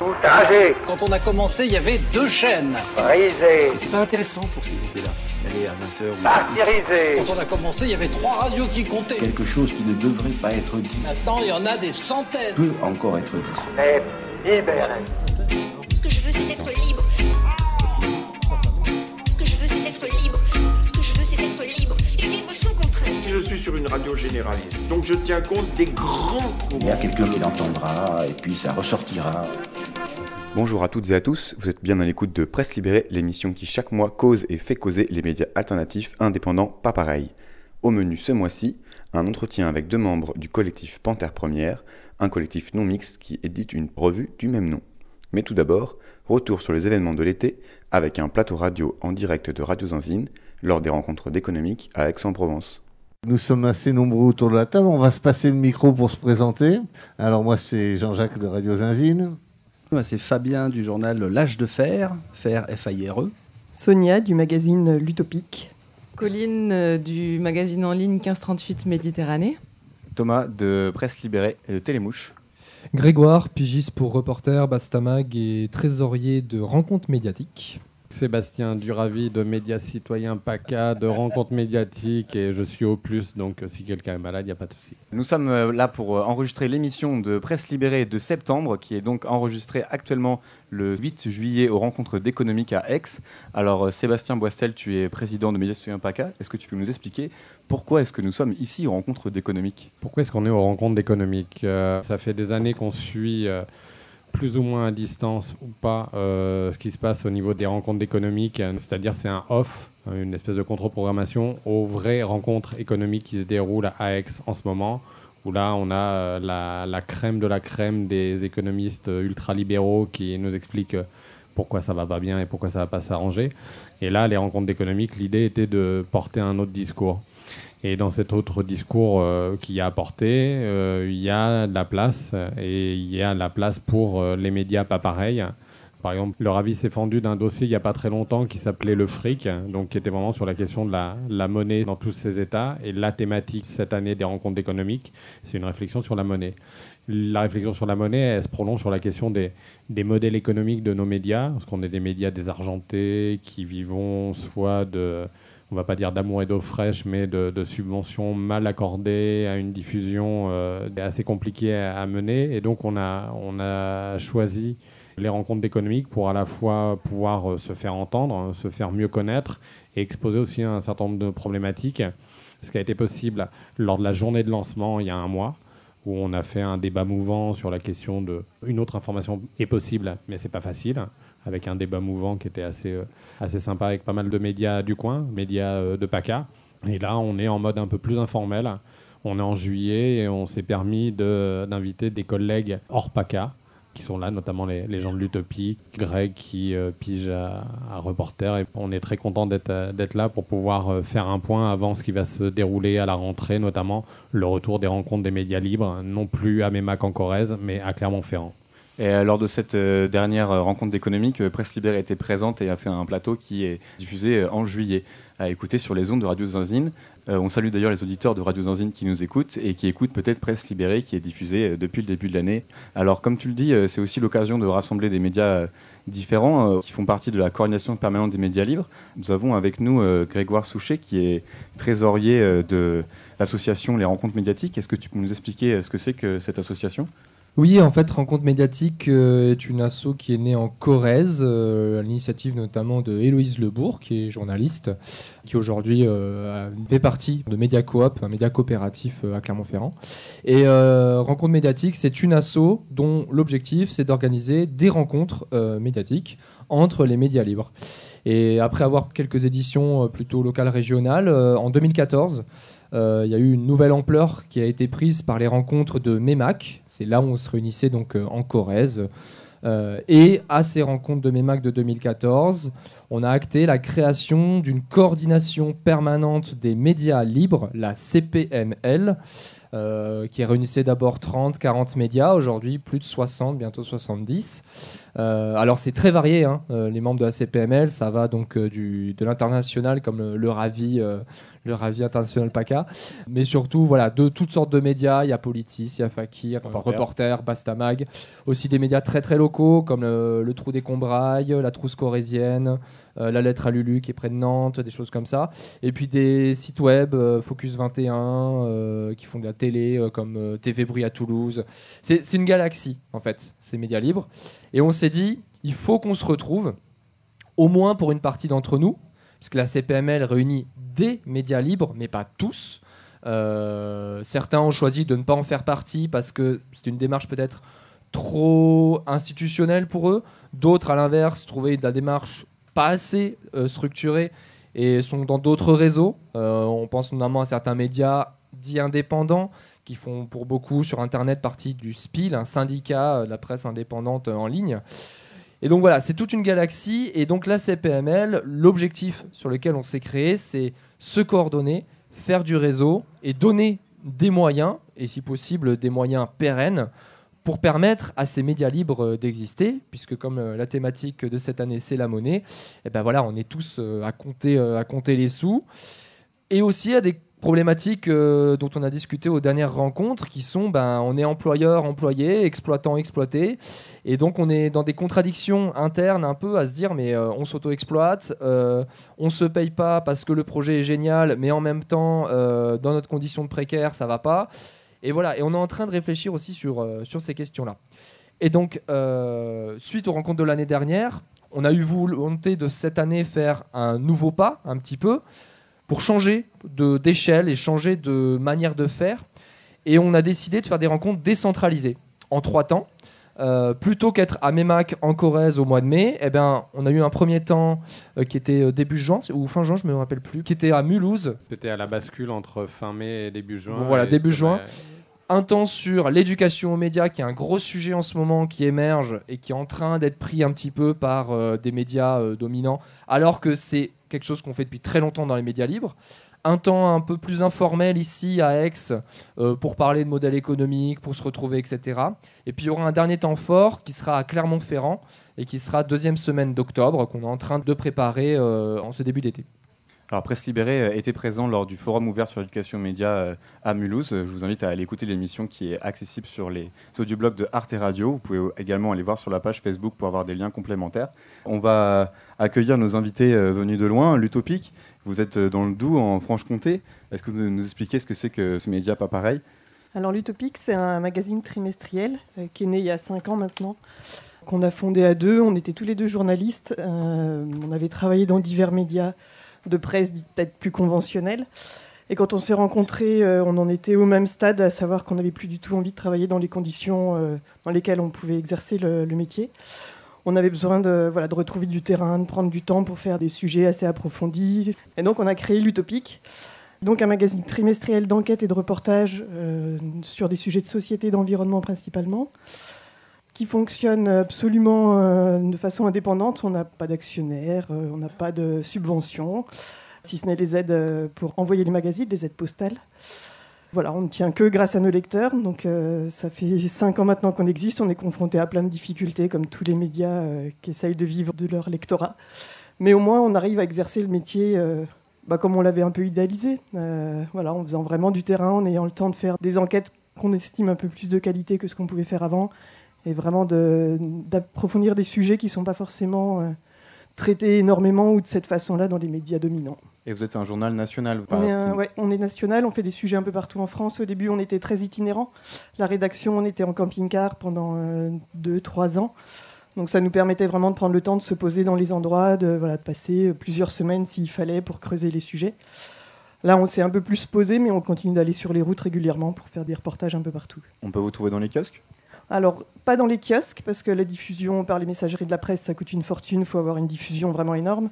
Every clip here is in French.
Outragé. Quand on a commencé, il y avait 2 chaînes. Brisé. Mais c'est pas intéressant pour ces idées-là, d'aller à 20h ou... Martyrisé. Quand on a commencé, il y avait 3 radios qui comptaient. Quelque chose qui ne devrait pas être dit. Maintenant, il y en a des centaines. Peut encore être dit. Mais libéré. Ce que je veux, c'est être libre. Ce que je veux, c'est être libre. Ce que je veux, c'est être libre et vivre sans contrainte. Je suis sur une radio généraliste, donc je tiens compte des grands courants. Il y a quelqu'un qui l'entendra, et puis ça ressortira. Bonjour à toutes et à tous, vous êtes bien à l'écoute de Presse Libérée, l'émission qui chaque mois cause et fait causer les médias alternatifs indépendants pas pareils. Au menu ce mois-ci, un entretien avec 2 membres du collectif Panthère Première, un collectif non mixte qui édite une revue du même nom. Mais tout d'abord, retour sur les événements de l'été avec un plateau radio en direct de Radio Zinzine lors des rencontres d'économique à Aix-en-Provence. Nous sommes assez nombreux autour de la table, on va se passer le micro pour se présenter. Alors moi c'est Jean-Jacques de Radio Zinzine. Moi, c'est Fabien du journal L'Âge de Fer, Fer F-A-I-R-E. Sonia du magazine L'Utopique. Colline du magazine en ligne 1538 Méditerranée. Thomas de Presse Libérée et de Télémouche. Grégoire, pigiste pour Reporter, Bastamag et trésorier de Rencontres médiatiques. Sébastien Duravi de Médias Citoyens PACA, de Rencontres médiatiques, et je suis au plus, donc si quelqu'un est malade, il n'y a pas de souci. Nous sommes là pour enregistrer l'émission de Presse Libérée de septembre, qui est donc enregistrée actuellement le 8 juillet aux rencontres d'économique à Aix. Alors Sébastien Boistel, tu es président de Médias Citoyens PACA, est-ce que tu peux nous expliquer pourquoi est-ce que nous sommes ici aux rencontres d'économique ? Pourquoi est-ce qu'on est aux rencontres d'économique ? Ça fait des années qu'on suit... plus ou moins à distance ou pas ce qui se passe au niveau des rencontres économiques, c'est-à-dire c'est un off, une espèce de contre-programmation aux vraies rencontres économiques qui se déroulent à Aix en ce moment, où là on a la crème de la crème des économistes ultralibéraux qui nous expliquent pourquoi ça va pas bien et pourquoi ça va pas s'arranger. Et là, les rencontres économiques, l'idée était de porter un autre discours. Et dans cet autre discours qu'il y a apporté, il y a de la place, et il y a de la place pour les médias pas pareils. Par exemple, leur avis s'est fendu d'un dossier il n'y a pas très longtemps qui s'appelait Le Fric, donc qui était vraiment sur la question de la monnaie dans tous ses états. Et la thématique cette année des rencontres économiques, c'est une réflexion sur la monnaie. La réflexion sur la monnaie, elle se prolonge sur la question des modèles économiques de nos médias, parce qu'on est des médias désargentés qui vivons soit de... on ne va pas dire d'amour et d'eau fraîche, mais de subventions mal accordées à une diffusion assez compliquée à mener. Et donc, on a choisi les rencontres économiques pour à la fois pouvoir se faire entendre, se faire mieux connaître et exposer aussi un certain nombre de problématiques. Ce qui a été possible lors de la journée de lancement il y a un mois, où on a fait un débat mouvant sur la question de une autre information est possible, mais c'est pas facile, avec un débat mouvant qui était assez sympa avec pas mal de médias du coin, médias de PACA. Et là, on est en mode un peu plus informel. On est en juillet et on s'est permis d'inviter des collègues hors PACA, qui sont là, notamment les gens de l'Utopie, Greg qui pige à Reporter. Et on est très content d'être là pour pouvoir faire un point avant ce qui va se dérouler à la rentrée, notamment le retour des rencontres des médias libres, non plus à Mémac en Corrèze, mais à Clermont-Ferrand. Et lors de cette dernière rencontre d'économique, Presse Libérée était présente et a fait un plateau qui est diffusé en juillet, à écouter sur les ondes de Radio Zinzine. On salue d'ailleurs les auditeurs de Radio Zinzine qui nous écoutent et qui écoutent peut-être Presse Libérée qui est diffusée depuis le début de l'année. Alors comme tu le dis, c'est aussi l'occasion de rassembler des médias différents qui font partie de la coordination permanente des médias libres. Nous avons avec nous Grégoire Souchet qui est trésorier de l'association Les Rencontres médiatiques. Est-ce que tu peux nous expliquer ce que c'est que cette association ? Oui, en fait, Rencontre médiatique est une asso qui est née en Corrèze, à l'initiative notamment de Héloïse Lebourg, qui est journaliste, qui aujourd'hui fait partie de Mediacoop, un média coopératif à Clermont-Ferrand. Et Rencontre médiatique, c'est une asso dont l'objectif, c'est d'organiser des rencontres médiatiques entre les médias libres. Et après avoir quelques éditions plutôt locales, régionales, en 2014, il y a eu une nouvelle ampleur qui a été prise par les rencontres de Mémac. C'est là où on se réunissait donc en Corrèze. Et à ces rencontres de Mémac de 2014, on a acté la création d'une coordination permanente des médias libres, la CPML, qui réunissait d'abord 30, 40 médias, aujourd'hui plus de 60, bientôt 70. Alors c'est très varié, hein, les membres de la CPML, ça va donc de l'international comme le RAVI, le Ravi International PACA. Mais surtout, voilà, de toutes sortes de médias. Il y a Politis, il y a Fakir, Reporter, Bastamag. Aussi des médias très très locaux comme le Trou des Combrailles, la Trousse Corésienne, la Lettre à Lulu qui est près de Nantes, des choses comme ça. Et puis des sites web, Focus 21, qui font de la télé, comme TV Bruit à Toulouse. C'est une galaxie, en fait, ces médias libres. Et on s'est dit, il faut qu'on se retrouve, au moins pour une partie d'entre nous, puisque la CPML réunit des médias libres, mais pas tous. Certains ont choisi de ne pas en faire partie parce que c'est une démarche peut-être trop institutionnelle pour eux. D'autres, à l'inverse, trouvaient la démarche pas assez structurée et sont dans d'autres réseaux. On pense notamment à certains médias dits indépendants qui font pour beaucoup sur Internet partie du SPIL, un syndicat de la presse indépendante en ligne. Et donc voilà, c'est toute une galaxie. Et donc la CPML, l'objectif sur lequel on s'est créé, c'est se coordonner, faire du réseau et donner des moyens, et si possible des moyens pérennes, pour permettre à ces médias libres d'exister, puisque comme la thématique de cette année, c'est la monnaie, et ben voilà, on est tous à compter les sous. Et aussi à des problématiques dont on a discuté aux dernières rencontres, qui sont, on est employeur, employé, exploitant, exploité, et donc on est dans des contradictions internes un peu à se dire, mais on s'auto-exploite, on se paye pas parce que le projet est génial, mais en même temps, dans notre condition de précaire, ça va pas. Et voilà, et on est en train de réfléchir aussi sur ces questions-là. Et donc, suite aux rencontres de l'année dernière, on a eu volonté de cette année faire un nouveau pas, un petit peu, pour changer d'échelle et changer de manière de faire. Et on a décidé de faire des rencontres décentralisées, en 3 temps. Plutôt qu'être à Meymac en Corrèze au mois de mai, on a eu un premier temps qui était début juin ou fin juin, je ne me rappelle plus, qui était à Mulhouse. C'était à la bascule entre fin mai et début juin. Bon, voilà, début juin. Un temps sur l'éducation aux médias, qui est un gros sujet en ce moment, qui émerge et qui est en train d'être pris un petit peu par des médias dominants, alors que c'est quelque chose qu'on fait depuis très longtemps dans les médias libres. Un temps un peu plus informel ici à Aix pour parler de modèle économique, pour se retrouver, etc. Et puis il y aura un dernier temps fort qui sera à Clermont-Ferrand et qui sera 2e semaine d'octobre, qu'on est en train de préparer en ce début d'été. Alors Presse Libérée était présent lors du forum ouvert sur l'éducation média à Mulhouse. Je vous invite à aller écouter l'émission qui est accessible sur les audioblogs de Arte Radio. Vous pouvez également aller voir sur la page Facebook pour avoir des liens complémentaires. On va accueillir nos invités venus de loin, l'Utopique. Vous êtes dans le Doubs, en Franche-Comté. Est-ce que vous pouvez nous expliquer ce que c'est que ce média pas pareil ? Alors l'Utopique, c'est un magazine trimestriel qui est né il y a 5 ans maintenant, qu'on a fondé à 2. On était tous les 2 journalistes. On avait travaillé dans divers médias de presse dite peut-être plus conventionnelle. Et quand on s'est rencontrés, on en était au même stade, à savoir qu'on n'avait plus du tout envie de travailler dans les conditions dans lesquelles on pouvait exercer le métier. On avait besoin de retrouver du terrain, de prendre du temps pour faire des sujets assez approfondis. Et donc on a créé l'Utopique, donc un magazine trimestriel d'enquête et de reportage sur des sujets de société et d'environnement principalement, qui fonctionne absolument de façon indépendante. On n'a pas d'actionnaire, on n'a pas de subvention, si ce n'est les aides pour envoyer les magazines, les aides postales. Voilà, on ne tient que grâce à nos lecteurs. Donc ça fait 5 ans maintenant qu'on existe. On est confronté à plein de difficultés, comme tous les médias qui essayent de vivre de leur lectorat. Mais au moins, on arrive à exercer le métier comme on l'avait un peu idéalisé. En faisant vraiment du terrain, en ayant le temps de faire des enquêtes qu'on estime un peu plus de qualité que ce qu'on pouvait faire avant. Et vraiment d'approfondir des sujets qui ne sont pas forcément traités énormément ou de cette façon-là dans les médias dominants. Et vous êtes un journal national. On est national, on fait des sujets un peu partout en France. Au début, on était très itinérants. La rédaction, on était en camping-car pendant 2-3 ans. Donc ça nous permettait vraiment de prendre le temps de se poser dans les endroits, de passer plusieurs semaines s'il fallait pour creuser les sujets. Là, on s'est un peu plus posé, mais on continue d'aller sur les routes régulièrement pour faire des reportages un peu partout. On peut vous trouver dans les kiosques ? Alors, pas dans les kiosques, parce que la diffusion par les messageries de la presse, ça coûte une fortune, il faut avoir une diffusion vraiment énorme.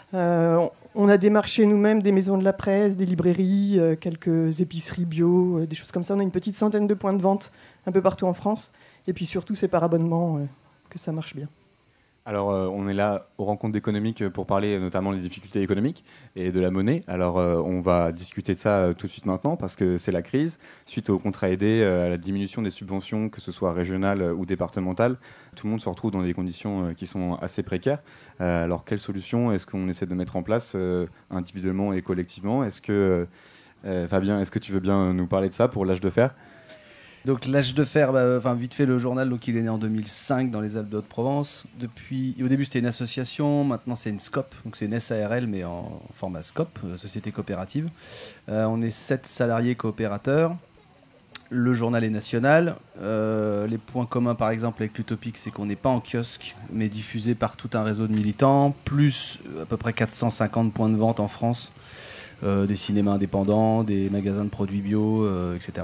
On a démarché nous-mêmes des maisons de la presse, des librairies, quelques épiceries bio, des choses comme ça. On a une petite centaine de points de vente un peu partout en France. Et puis surtout, c'est par abonnement que ça marche bien. Alors, on est là aux rencontres économiques pour parler notamment des difficultés économiques et de la monnaie. Alors, on va discuter de ça tout de suite maintenant parce que c'est la crise. Suite au contrat aidé, à la diminution des subventions, que ce soit régionales ou départementales, tout le monde se retrouve dans des conditions qui sont assez précaires. Alors, quelles solutions est-ce qu'on essaie de mettre en place individuellement et collectivement ? Est-ce que, Fabien, est-ce que tu veux bien nous parler de ça pour l'âge de fer ? Donc l'âge de fer, vite fait le journal, donc il est né en 2005 dans les Alpes de Haute-Provence. Au début c'était une association, maintenant c'est une SCOP, donc c'est une SARL mais en format SCOP, société coopérative. On est 7 salariés coopérateurs. Le journal est national. Les points communs par exemple avec l'Utopique, c'est qu'on n'est pas en kiosque mais diffusé par tout un réseau de militants, plus à peu près 450 points de vente en France, des cinémas indépendants, des magasins de produits bio, etc.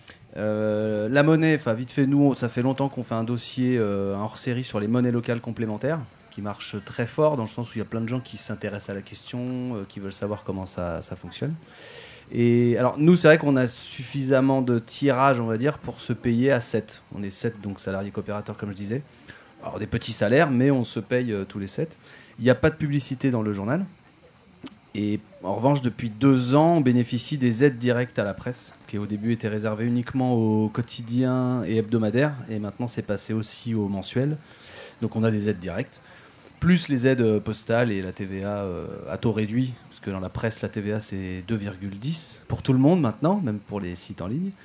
La monnaie, vite fait, nous, ça fait longtemps qu'on fait un dossier, un hors-série sur les monnaies locales complémentaires, qui marche très fort, dans le sens où il y a plein de gens qui s'intéressent à la question, qui veulent savoir comment ça fonctionne. Et alors, nous, c'est vrai qu'on a suffisamment de tirage, on va dire, pour se payer à 7. On est 7, donc salariés coopérateurs, comme je disais. Alors, des petits salaires, mais on se paye tous les 7. Il n'y a pas de publicité dans le journal. Et en revanche, depuis 2 ans, on bénéficie des aides directes à la presse, qui au début étaient réservées uniquement aux quotidiens et hebdomadaires, et maintenant c'est passé aussi aux mensuels. Donc on a des aides directes, plus les aides postales et la TVA à taux réduit, parce que dans la presse, la TVA c'est 2,10 pour tout le monde maintenant, même pour les sites en ligne.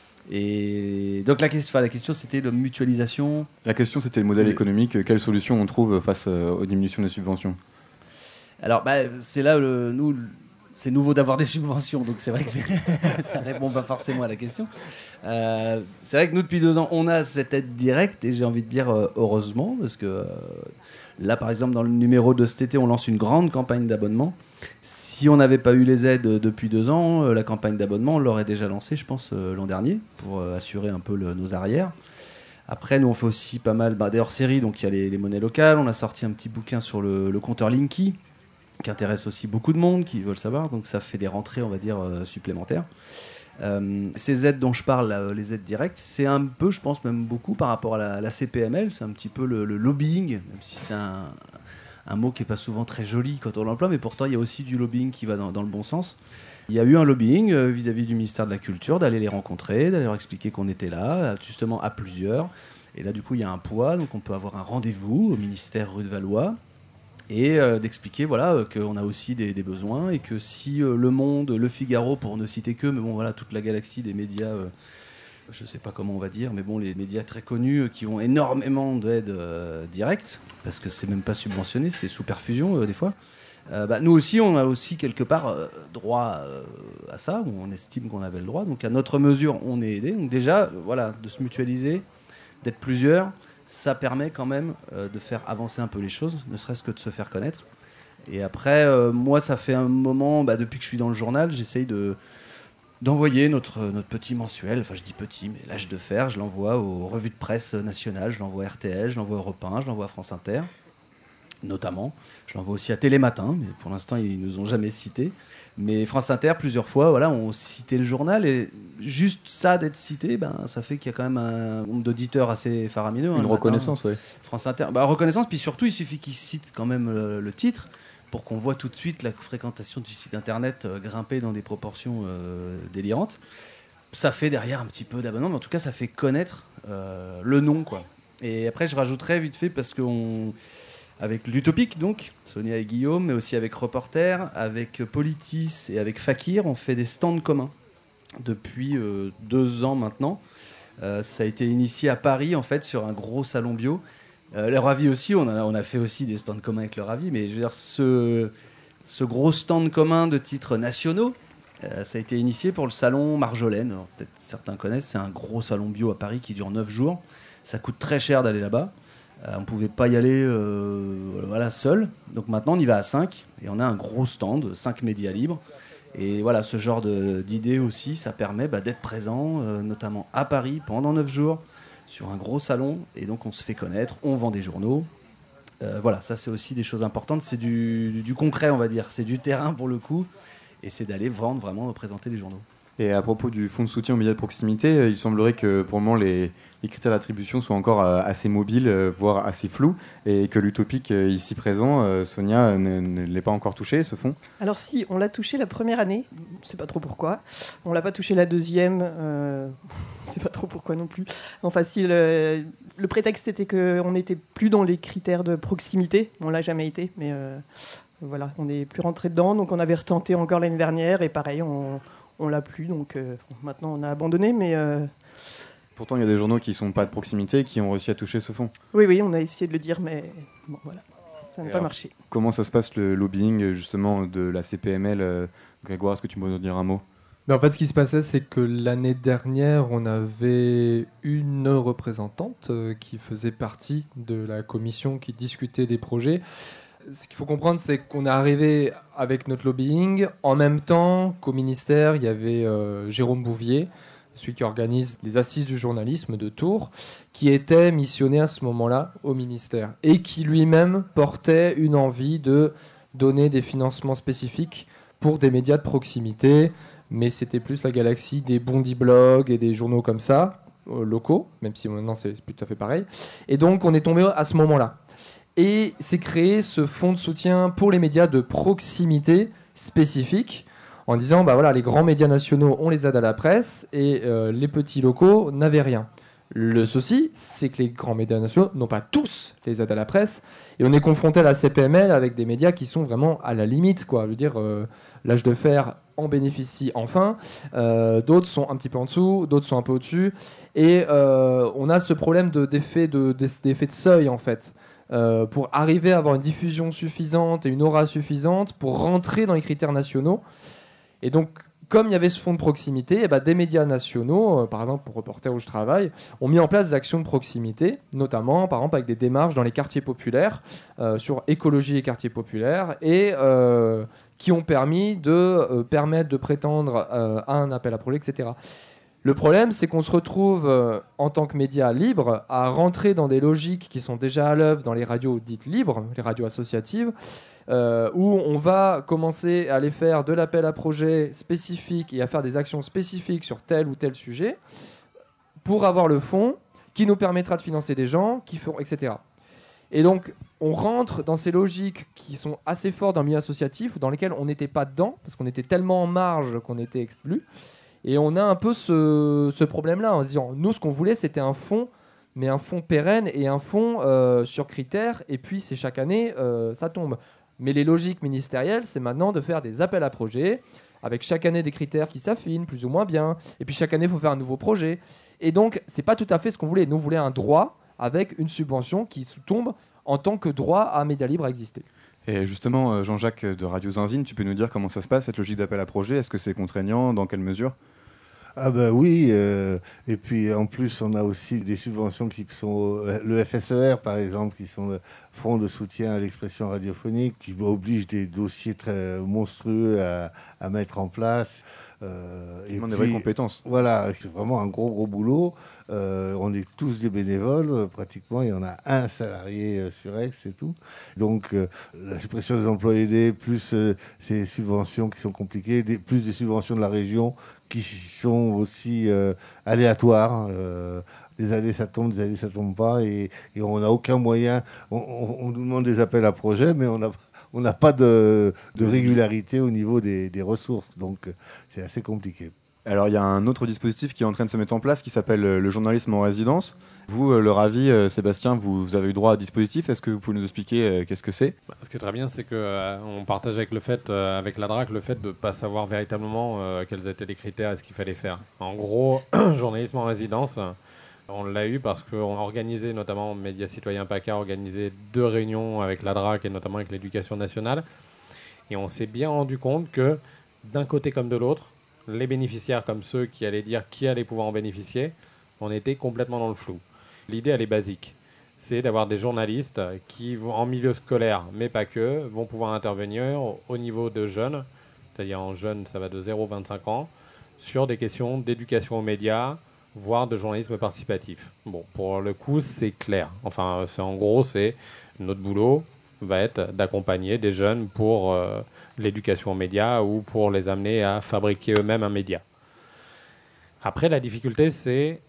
Et donc la question c'était la mutualisation. La question c'était le modèle économique, quelle solution on trouve face aux diminutions des subventions ? Alors, c'est là, c'est nouveau d'avoir des subventions, donc c'est vrai que ça répond pas forcément à la question. C'est vrai que nous, depuis 2 ans, on a cette aide directe, et j'ai envie de dire heureusement, parce que là, par exemple, dans le numéro de cet été, on lance une grande campagne d'abonnement. Si on n'avait pas eu les aides depuis 2 ans, la campagne d'abonnement, on l'aurait déjà lancée, je pense, l'an dernier, pour assurer un peu nos arrières. Après, nous, on fait aussi pas mal des hors-séries, donc il y a les monnaies locales. On a sorti un petit bouquin sur le compteur Linky, qui intéresse aussi beaucoup de monde, qui veulent savoir. Donc ça fait des rentrées, on va dire, supplémentaires. Ces aides dont je parle, les aides directes, c'est un peu, je pense même beaucoup, par rapport à la CPML. C'est un petit peu le lobbying, même si c'est un mot qui n'est pas souvent très joli quand on l'emploie, mais pourtant il y a aussi du lobbying qui va dans le bon sens. Il y a eu un lobbying vis-à-vis du ministère de la Culture, d'aller les rencontrer, d'aller leur expliquer qu'on était là, justement à plusieurs. Et là, du coup, il y a un poids, donc on peut avoir un rendez-vous au ministère rue de Valois, et d'expliquer qu'on a aussi des besoins, et que si Le Monde, Le Figaro, pour ne citer que, mais bon voilà, toute la galaxie des médias, je ne sais pas comment on va dire, mais bon, les médias très connus qui ont énormément d'aides directes, parce que c'est même pas subventionné, c'est sous perfusion des fois, nous aussi on a aussi quelque part droit à ça, ou on estime qu'on avait le droit, donc à notre mesure on est aidé, donc déjà de se mutualiser, d'être plusieurs, ça permet quand même de faire avancer un peu les choses, ne serait-ce que de se faire connaître. Et après, moi, ça fait un moment, depuis que je suis dans le journal, j'essaye d'envoyer notre petit mensuel, enfin je dis petit, mais l'âge de fer, je l'envoie aux revues de presse nationales, je l'envoie à RTL, je l'envoie à Europe 1, je l'envoie à France Inter, notamment. Je l'envoie aussi à Télématin, mais pour l'instant, ils ne nous ont jamais cités. Mais France Inter, plusieurs fois, ont cité le journal, et juste ça d'être cité, ça fait qu'il y a quand même un nombre d'auditeurs assez faramineux. Une reconnaissance, oui. France Inter, reconnaissance, puis surtout, il suffit qu'ils citent quand même le titre pour qu'on voit tout de suite la fréquentation du site internet grimper dans des proportions délirantes. Ça fait derrière un petit peu d'abonnement, mais en tout cas, ça fait connaître le nom, quoi. Et après, je rajouterais vite fait, parce qu'on... Avec l'Utopique, donc, Sonia et Guillaume, mais aussi avec Reporter, avec Politis et avec Fakir, on fait des stands communs depuis 2 ans maintenant. Ça a été initié à Paris, en fait, sur un gros salon bio. Le Ravi aussi, on a fait aussi des stands communs avec le Ravi, mais je veux dire, ce gros stand commun de titres nationaux, ça a été initié pour le salon Marjolaine. Alors, peut-être certains connaissent, c'est un gros salon bio à Paris qui dure 9 jours. Ça coûte très cher d'aller là-bas. On ne pouvait pas y aller seul. Donc maintenant, on y va à 5. Et on a un gros stand, 5 médias libres. Et voilà, ce genre d'idée aussi, ça permet d'être présent, notamment à Paris, pendant 9 jours, sur un gros salon. Et donc, on se fait connaître, on vend des journaux. Ça, c'est aussi des choses importantes. C'est du concret, on va dire. C'est du terrain, pour le coup. Et c'est d'aller vendre, vraiment, présenter les journaux. Et à propos du fonds de soutien aux médias de proximité, il semblerait que pour le moment les critères d'attribution soient encore assez mobiles, voire assez flous, et que l'Utopique ici présent, Sonia, ne l'ait pas encore touché, ce fonds. Alors si, on l'a touché la première année, je ne sais pas trop pourquoi. On l'a pas touché la deuxième, je ne sais pas trop pourquoi non plus. Enfin si, le prétexte c'était qu'on n'était plus dans les critères de proximité, on l'a jamais été, mais voilà, on n'est plus rentré dedans, donc on avait retenté encore l'année dernière, et pareil, on l'a plus, donc maintenant on a abandonné, mais... Pourtant, il y a des journaux qui ne sont pas de proximité qui ont réussi à toucher ce fonds. Oui, on a essayé de le dire, mais bon, voilà, ça n'a pas marché. Comment ça se passe le lobbying justement de la CPML Grégoire, est-ce que tu peux nous dire un mot? Mais en fait, ce qui se passait, c'est que l'année dernière, on avait une représentante qui faisait partie de la commission qui discutait des projets. Ce qu'il faut comprendre, c'est qu'on est arrivé avec notre lobbying. En même temps qu'au ministère, il y avait Jérôme Bouvier, celui qui organise les assises du journalisme de Tours, qui était missionné à ce moment-là au ministère et qui lui-même portait une envie de donner des financements spécifiques pour des médias de proximité, mais c'était plus la galaxie des Bondi Blogs et des journaux comme ça, locaux, même si maintenant c'est plus tout à fait pareil. Et donc on est tombé à ce moment-là. Et c'est créé ce fonds de soutien pour les médias de proximité spécifiques, en disant, bah voilà, les grands médias nationaux, on les aide à la presse, et les petits locaux n'avaient rien. Le souci, c'est que les grands médias nationaux n'ont pas tous les aides à la presse, et on est confronté à la CPML avec des médias qui sont vraiment à la limite, quoi. Je veux dire, l'âge de fer en bénéficie enfin, d'autres sont un petit peu en dessous, d'autres sont un peu au-dessus, et on a ce problème d'effet de seuil, en fait. Pour arriver à avoir une diffusion suffisante et une aura suffisante pour rentrer dans les critères nationaux. Et donc, comme il y avait ce fonds de proximité, des médias nationaux, par exemple pour Reporters où je travaille, ont mis en place des actions de proximité, notamment par exemple avec des démarches dans les quartiers populaires, sur écologie et quartiers populaires, et qui ont permis de permettre de prétendre à un appel à projet, etc. Le problème, c'est qu'on se retrouve, en tant que média libre, à rentrer dans des logiques qui sont déjà à l'œuvre dans les radios dites libres, les radios associatives, où on va commencer à aller faire de l'appel à projet spécifique et à faire des actions spécifiques sur tel ou tel sujet pour avoir le fonds qui nous permettra de financer des gens, etc. Et donc, on rentre dans ces logiques qui sont assez fortes dans le milieu associatif, dans lesquelles on n'était pas dedans, parce qu'on était tellement en marge qu'on était exclus. Et on a un peu ce problème-là, en se disant, nous, ce qu'on voulait, c'était un fonds, mais un fonds pérenne et un fonds sur critères, et puis c'est chaque année, ça tombe. Mais les logiques ministérielles, c'est maintenant de faire des appels à projets, avec chaque année des critères qui s'affinent, plus ou moins bien, et puis chaque année, il faut faire un nouveau projet. Et donc, c'est pas tout à fait ce qu'on voulait. Nous, on voulait un droit avec une subvention qui tombe en tant que droit à Média Libre à exister. Et justement, Jean-Jacques de Radio Zinzine, tu peux nous dire comment ça se passe, cette logique d'appel à projet? Est-ce que c'est contraignant? Dans quelle mesure? Ah ben oui, et puis en plus on a aussi des subventions qui sont le FSER par exemple, qui sont le Fonds de soutien à l'expression radiophonique, qui oblige des dossiers très monstrueux à mettre en place. Et des vraies compétences. Voilà, c'est vraiment un gros boulot. On est tous des bénévoles, pratiquement. Il y en a un salarié sur Aix, c'est tout. Donc, la suppression des emplois aidés, plus ces subventions qui sont compliquées, plus des subventions de la région qui sont aussi aléatoires. Des années ça tombe, des années ça tombe pas, et on n'a aucun moyen. On nous demande des appels à projets, mais on n'a pas de régularité au niveau des ressources. Donc, c'est assez compliqué. Alors, il y a un autre dispositif qui est en train de se mettre en place qui s'appelle le journalisme en résidence. Vous, le Ravi, Sébastien, vous avez eu droit à un dispositif. Est-ce que vous pouvez nous expliquer qu'est-ce que c'est? Ce qui est très bien, c'est qu'on partage avec le fait, avec la DRAC, le fait de ne pas savoir véritablement quels étaient les critères et ce qu'il fallait faire. En gros, journalisme en résidence, on l'a eu parce qu'on a organisé, notamment Médias Citoyens PACA, a organisé 2 réunions avec la DRAC et notamment avec l'Éducation nationale. Et on s'est bien rendu compte que, d'un côté comme de l'autre, les bénéficiaires comme ceux qui allaient dire qui allait pouvoir en bénéficier, on était complètement dans le flou. L'idée, elle est basique. C'est d'avoir des journalistes qui, vont en milieu scolaire, mais pas que, vont pouvoir intervenir au niveau de jeunes, c'est-à-dire en jeunes, ça va de 0 à 25 ans, sur des questions d'éducation aux médias, voire de journalisme participatif. Bon, pour le coup, c'est clair. Enfin, en gros, notre boulot va être d'accompagner des jeunes pour l'éducation aux médias ou pour les amener à fabriquer eux-mêmes un média. Après, la difficulté, c'est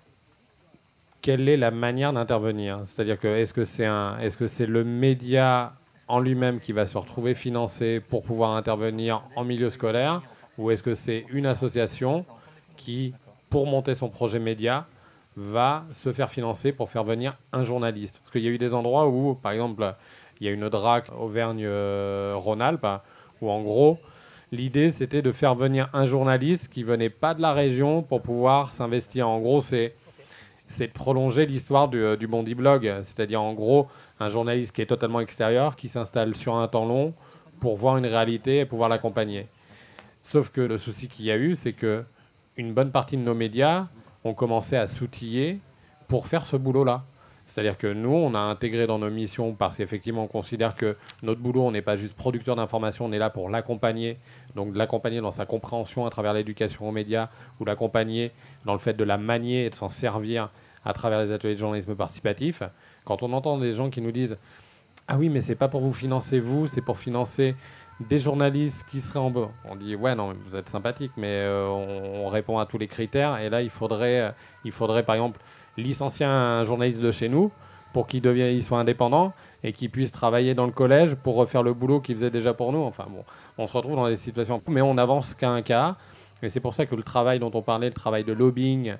quelle est la manière d'intervenir. C'est-à-dire que est-ce que c'est le média en lui-même qui va se retrouver financé pour pouvoir intervenir en milieu scolaire, ou est-ce que c'est une association qui, pour monter son projet média, va se faire financer pour faire venir un journaliste. Parce qu'il y a eu des endroits où, par exemple, il y a une DRAC Auvergne-Rhône-Alpes, où en gros, l'idée c'était de faire venir un journaliste qui venait pas de la région pour pouvoir s'investir. En gros, c'est de prolonger l'histoire du Bondi Blog. C'est-à-dire, en gros, un journaliste qui est totalement extérieur, qui s'installe sur un temps long pour voir une réalité et pouvoir l'accompagner. Sauf que le souci qu'il y a eu, c'est que une bonne partie de nos médias ont commencé à s'outiller pour faire ce boulot-là. C'est-à-dire que nous, on a intégré dans nos missions, parce qu'effectivement, on considère que notre boulot, on n'est pas juste producteur d'informations, on est là pour l'accompagner, donc de l'accompagner dans sa compréhension à travers l'éducation aux médias, ou l'accompagner dans le fait de la manier et de s'en servir à travers les ateliers de journalisme participatif. Quand on entend des gens qui nous disent « Ah oui, mais c'est pas pour vous financer vous, c'est pour financer des journalistes qui seraient en bas. » On dit « Ouais, non, vous êtes sympathique, mais on répond à tous les critères. Et là, il faudrait par exemple, licencier un journaliste de chez nous pour qu'il soit indépendant et qu'il puisse travailler dans le collège pour refaire le boulot qu'il faisait déjà pour nous. » Enfin bon, on se retrouve dans des situations... Mais on avance qu'à un cas. Et c'est pour ça que le travail dont on parlait, le travail de lobbying,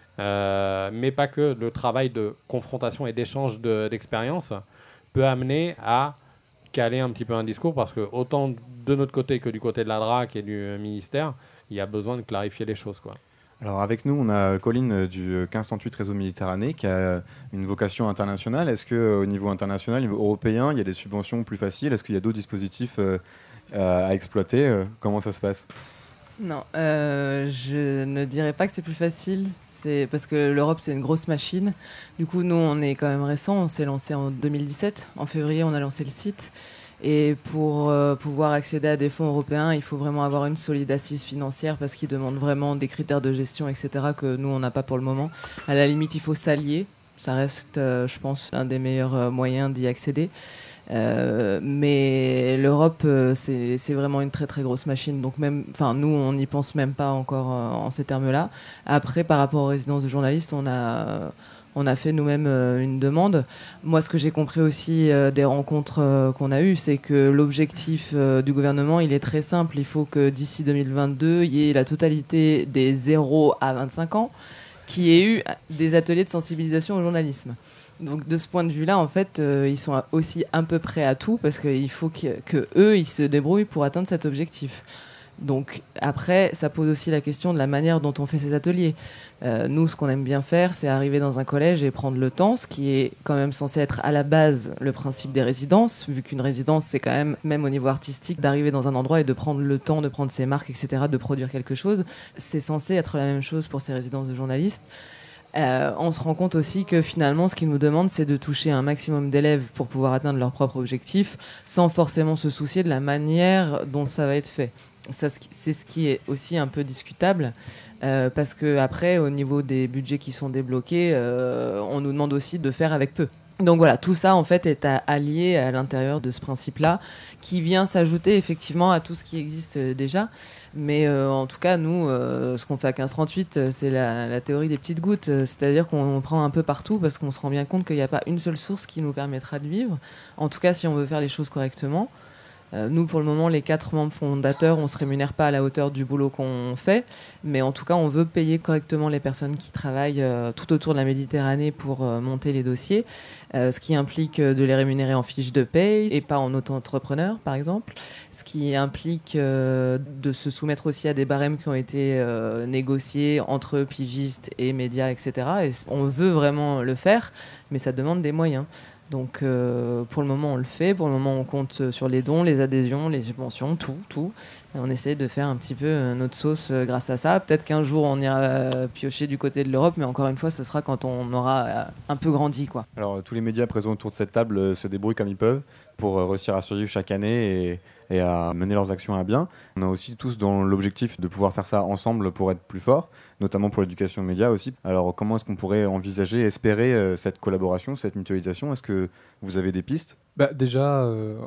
mais pas que, le travail de confrontation et d'échange d'expérience peut amener à caler un petit peu un discours, parce que autant de notre côté que du côté de la DRAC et du ministère, il y a besoin de clarifier les choses, quoi. Alors avec nous, on a Colline du 1538 Réseau Méditerranée qui a une vocation internationale. Est-ce qu'au niveau international, au niveau européen, il y a des subventions plus faciles? Est-ce qu'il y a d'autres dispositifs à exploiter? Comment ça se passe? Non, je ne dirais pas que c'est plus facile. C'est parce que l'Europe, c'est une grosse machine. Du coup, nous, on est quand même récent. On s'est lancé en 2017. En février, on a lancé le site. Et pour pouvoir accéder à des fonds européens, il faut vraiment avoir une solide assise financière, parce qu'ils demandent vraiment des critères de gestion, etc., que nous, on n'a pas pour le moment. À la limite, il faut s'allier. Ça reste, je pense, un des meilleurs moyens d'y accéder. Mais l'Europe, c'est vraiment une très très grosse machine. Donc même, nous, on n'y pense même pas encore en ces termes-là. Après, par rapport aux résidences de journalistes, on a fait nous-mêmes une demande. Moi, ce que j'ai compris aussi des rencontres qu'on a eues, c'est que l'objectif du gouvernement, il est très simple. Il faut que d'ici 2022, il y ait la totalité des 0 à 25 ans qui aient eu des ateliers de sensibilisation au journalisme. Donc de ce point de vue-là, en fait, ils sont aussi un peu prêts à tout, parce qu'il faut que eux, ils se débrouillent pour atteindre cet objectif. Donc après, ça pose aussi la question de la manière dont on fait ces ateliers. Nous, ce qu'on aime bien faire, c'est arriver dans un collège et prendre le temps, ce qui est quand même censé être à la base le principe des résidences, vu qu'une résidence, c'est quand même au niveau artistique, d'arriver dans un endroit et de prendre le temps, de prendre ses marques, etc., de produire quelque chose. C'est censé être la même chose pour ces résidences de journalistes. On se rend compte aussi que finalement, ce qu'ils nous demandent, c'est de toucher un maximum d'élèves pour pouvoir atteindre leurs propres objectifs, sans forcément se soucier de la manière dont ça va être fait. Ça, c'est ce qui est aussi un peu discutable, parce que après, au niveau des budgets qui sont débloqués, on nous demande aussi de faire avec peu. Donc voilà, tout ça en fait est allié à l'intérieur de ce principe-là, qui vient s'ajouter effectivement à tout ce qui existe déjà. Mais en tout cas, nous, ce qu'on fait à 1538, c'est la théorie des petites gouttes. C'est-à-dire qu'on prend un peu partout, parce qu'on se rend bien compte qu'il n'y a pas une seule source qui nous permettra de vivre. En tout cas, si on veut faire les choses correctement. Nous, pour le moment, les 4 membres fondateurs, on ne se rémunère pas à la hauteur du boulot qu'on fait, mais en tout cas, on veut payer correctement les personnes qui travaillent tout autour de la Méditerranée pour monter les dossiers, ce qui implique de les rémunérer en fiche de paye et pas en auto-entrepreneur, par exemple, ce qui implique de se soumettre aussi à des barèmes qui ont été négociés entre pigistes et médias, etc. Et on veut vraiment le faire, mais ça demande des moyens. Donc pour le moment on le fait, pour le moment on compte sur les dons, les adhésions, les subventions, tout. Et on essaie de faire un petit peu notre sauce grâce à ça. Peut-être qu'un jour on ira piocher du côté de l'Europe, mais encore une fois ce sera quand on aura un peu grandi, quoi. Alors tous les médias présents autour de cette table se débrouillent comme ils peuvent pour réussir à survivre chaque année et à mener leurs actions à bien. On a aussi tous dans l'objectif de pouvoir faire ça ensemble pour être plus forts, notamment pour l'éducation aux médias aussi. Alors comment est-ce qu'on pourrait envisager, espérer cette collaboration, cette mutualisation? Est-ce que vous avez des pistes? Déjà,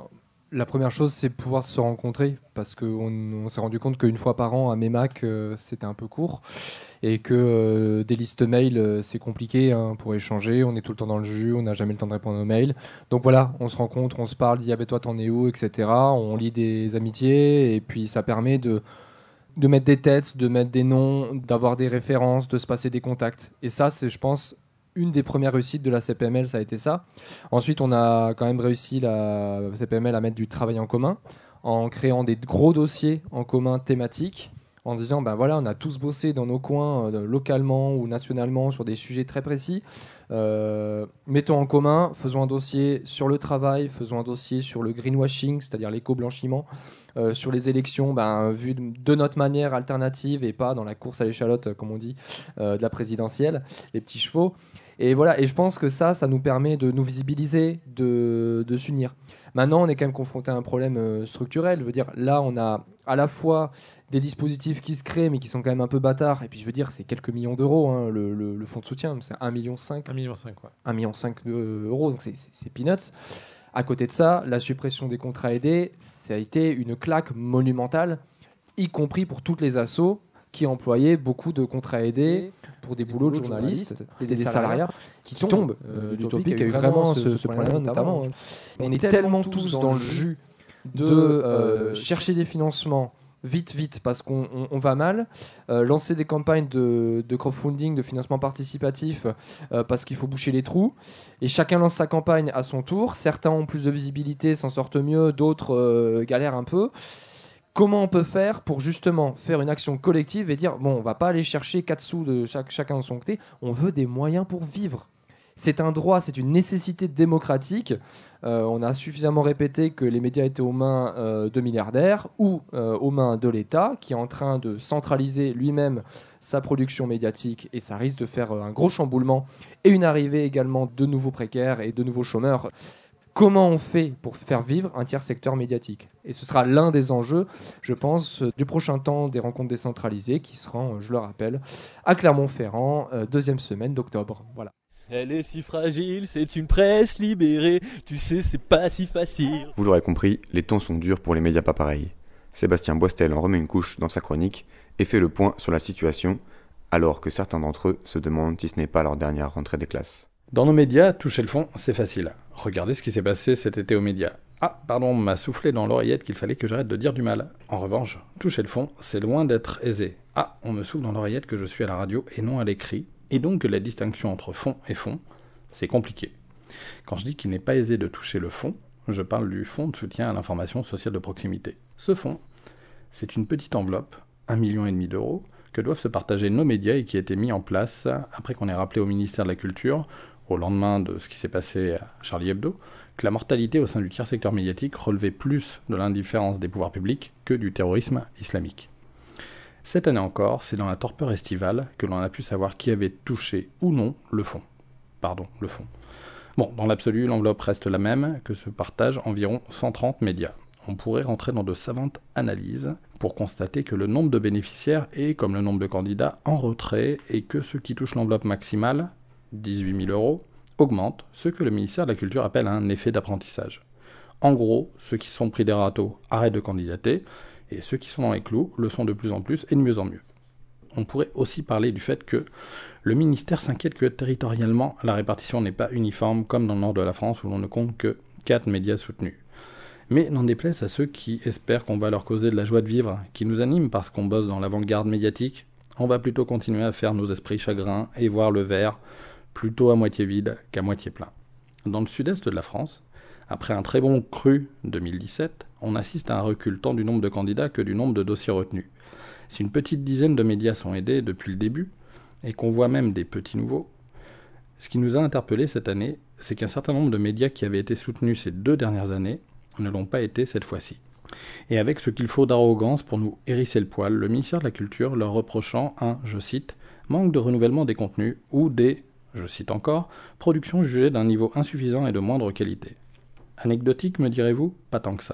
La première chose, c'est pouvoir se rencontrer, parce qu'on s'est rendu compte qu'une fois par an, à MEMAC, c'était un peu court, et que des listes mail, c'est compliqué pour échanger, on est tout le temps dans le jus, on n'a jamais le temps de répondre aux mails. Donc voilà, on se rencontre, on se parle, dit « Ah ben toi, t'en es où ?» etc. On lit des amitiés, et puis ça permet de mettre des têtes, de mettre des noms, d'avoir des références, de se passer des contacts. Et ça, c'est, je pense, une des premières réussites de la CPML, ça a été ça. Ensuite, on a quand même réussi, la CPML, à mettre du travail en commun, en créant des gros dossiers en commun thématiques, en disant, ben voilà, on a tous bossé dans nos coins, localement ou nationalement, sur des sujets très précis. Mettons en commun, faisons un dossier sur le travail, faisons un dossier sur le greenwashing, c'est-à-dire l'éco-blanchiment, sur les élections, vu de notre manière alternative et pas dans la course à l'échalote, comme on dit, de la présidentielle, les petits chevaux. Et voilà, et je pense que ça nous permet de nous visibiliser, de s'unir. Maintenant, on est quand même confronté à un problème structurel. Je veux dire, là, on a à la fois des dispositifs qui se créent, mais qui sont quand même un peu bâtards. Et puis, je veux dire, c'est quelques millions d'euros, le fonds de soutien. C'est 1,5 million. 1,5 million, ouais. 1,5 million d'euros, donc c'est peanuts. À côté de ça, la suppression des contrats aidés, ça a été une claque monumentale, y compris pour toutes les assos qui employaient beaucoup de contrats aidés pour des boulots de journalistes. C'était des salariats qui tombent. L'Utopique a eu vraiment ce problème-là, notamment. On est tellement tous dans le jus de chercher des financements vite, parce qu'on va mal, lancer des campagnes de crowdfunding, de financement participatif, parce qu'il faut boucher les trous, et chacun lance sa campagne à son tour. Certains ont plus de visibilité, s'en sortent mieux, d'autres galèrent un peu. Comment on peut faire pour justement faire une action collective et dire, bon, on va pas aller chercher 4 sous de chacun de son côté, on veut des moyens pour vivre. C'est un droit, c'est une nécessité démocratique. On a suffisamment répété que les médias étaient aux mains de milliardaires ou aux mains de l'État, qui est en train de centraliser lui-même sa production médiatique, et ça risque de faire un gros chamboulement et une arrivée également de nouveaux précaires et de nouveaux chômeurs. Comment on fait pour faire vivre un tiers secteur médiatique ? Et ce sera l'un des enjeux, je pense, du prochain temps des rencontres décentralisées qui seront, je le rappelle, à Clermont-Ferrand, 2e semaine d'octobre. Voilà. Elle est si fragile, c'est une presse libérée, tu sais, c'est pas si facile. Vous l'aurez compris, les temps sont durs pour les médias pas pareils. Sébastien Boistel en remet une couche dans sa chronique et fait le point sur la situation, alors que certains d'entre eux se demandent si ce n'est pas leur dernière rentrée des classes. Dans nos médias, toucher le fond, c'est facile. Regardez ce qui s'est passé cet été aux médias. Ah, pardon, on m'a soufflé dans l'oreillette qu'il fallait que j'arrête de dire du mal. En revanche, toucher le fond, c'est loin d'être aisé. Ah, on me souffle dans l'oreillette que je suis à la radio et non à l'écrit, et donc que la distinction entre fond et fond, c'est compliqué. Quand je dis qu'il n'est pas aisé de toucher le fond, je parle du fonds de soutien à l'information sociale de proximité. Ce fonds, c'est une petite enveloppe, 1,5 million d'euros, que doivent se partager nos médias et qui a été mis en place après qu'on ait rappelé au ministère de la Culture, au lendemain de ce qui s'est passé à Charlie Hebdo, que la mortalité au sein du tiers secteur médiatique relevait plus de l'indifférence des pouvoirs publics que du terrorisme islamique. Cette année encore, c'est dans la torpeur estivale que l'on a pu savoir qui avait touché ou non le fond. Le fond. Bon, dans l'absolu, l'enveloppe reste la même, que se partagent environ 130 médias. On pourrait rentrer dans de savantes analyses pour constater que le nombre de bénéficiaires est, comme le nombre de candidats, en retrait et que ceux qui touchent l'enveloppe maximale, 18 000 euros, augmente, ce que le ministère de la Culture appelle un effet d'apprentissage. En gros, ceux qui sont pris des râteaux arrêtent de candidater, et ceux qui sont dans les clous le sont de plus en plus et de mieux en mieux. On pourrait aussi parler du fait que le ministère s'inquiète que territorialement, la répartition n'est pas uniforme comme dans le nord de la France où l'on ne compte que 4 médias soutenus. Mais n'en déplaise à ceux qui espèrent qu'on va leur causer de la joie de vivre, qui nous anime parce qu'on bosse dans l'avant-garde médiatique, on va plutôt continuer à faire nos esprits chagrins et voir le verre plutôt à moitié vide qu'à moitié plein. Dans le sud-est de la France, après un très bon cru 2017, on assiste à un recul tant du nombre de candidats que du nombre de dossiers retenus. Si une petite dizaine de médias sont aidés depuis le début, et qu'on voit même des petits nouveaux, ce qui nous a interpellés cette année, c'est qu'un certain nombre de médias qui avaient été soutenus ces 2 dernières années ne l'ont pas été cette fois-ci. Et avec ce qu'il faut d'arrogance pour nous hérisser le poil, le ministère de la Culture leur reprochant un, je cite, manque de renouvellement des contenus ou des, je cite encore, productions jugées d'un niveau insuffisant et de moindre qualité. Anecdotique, me direz-vous ? Pas tant que ça.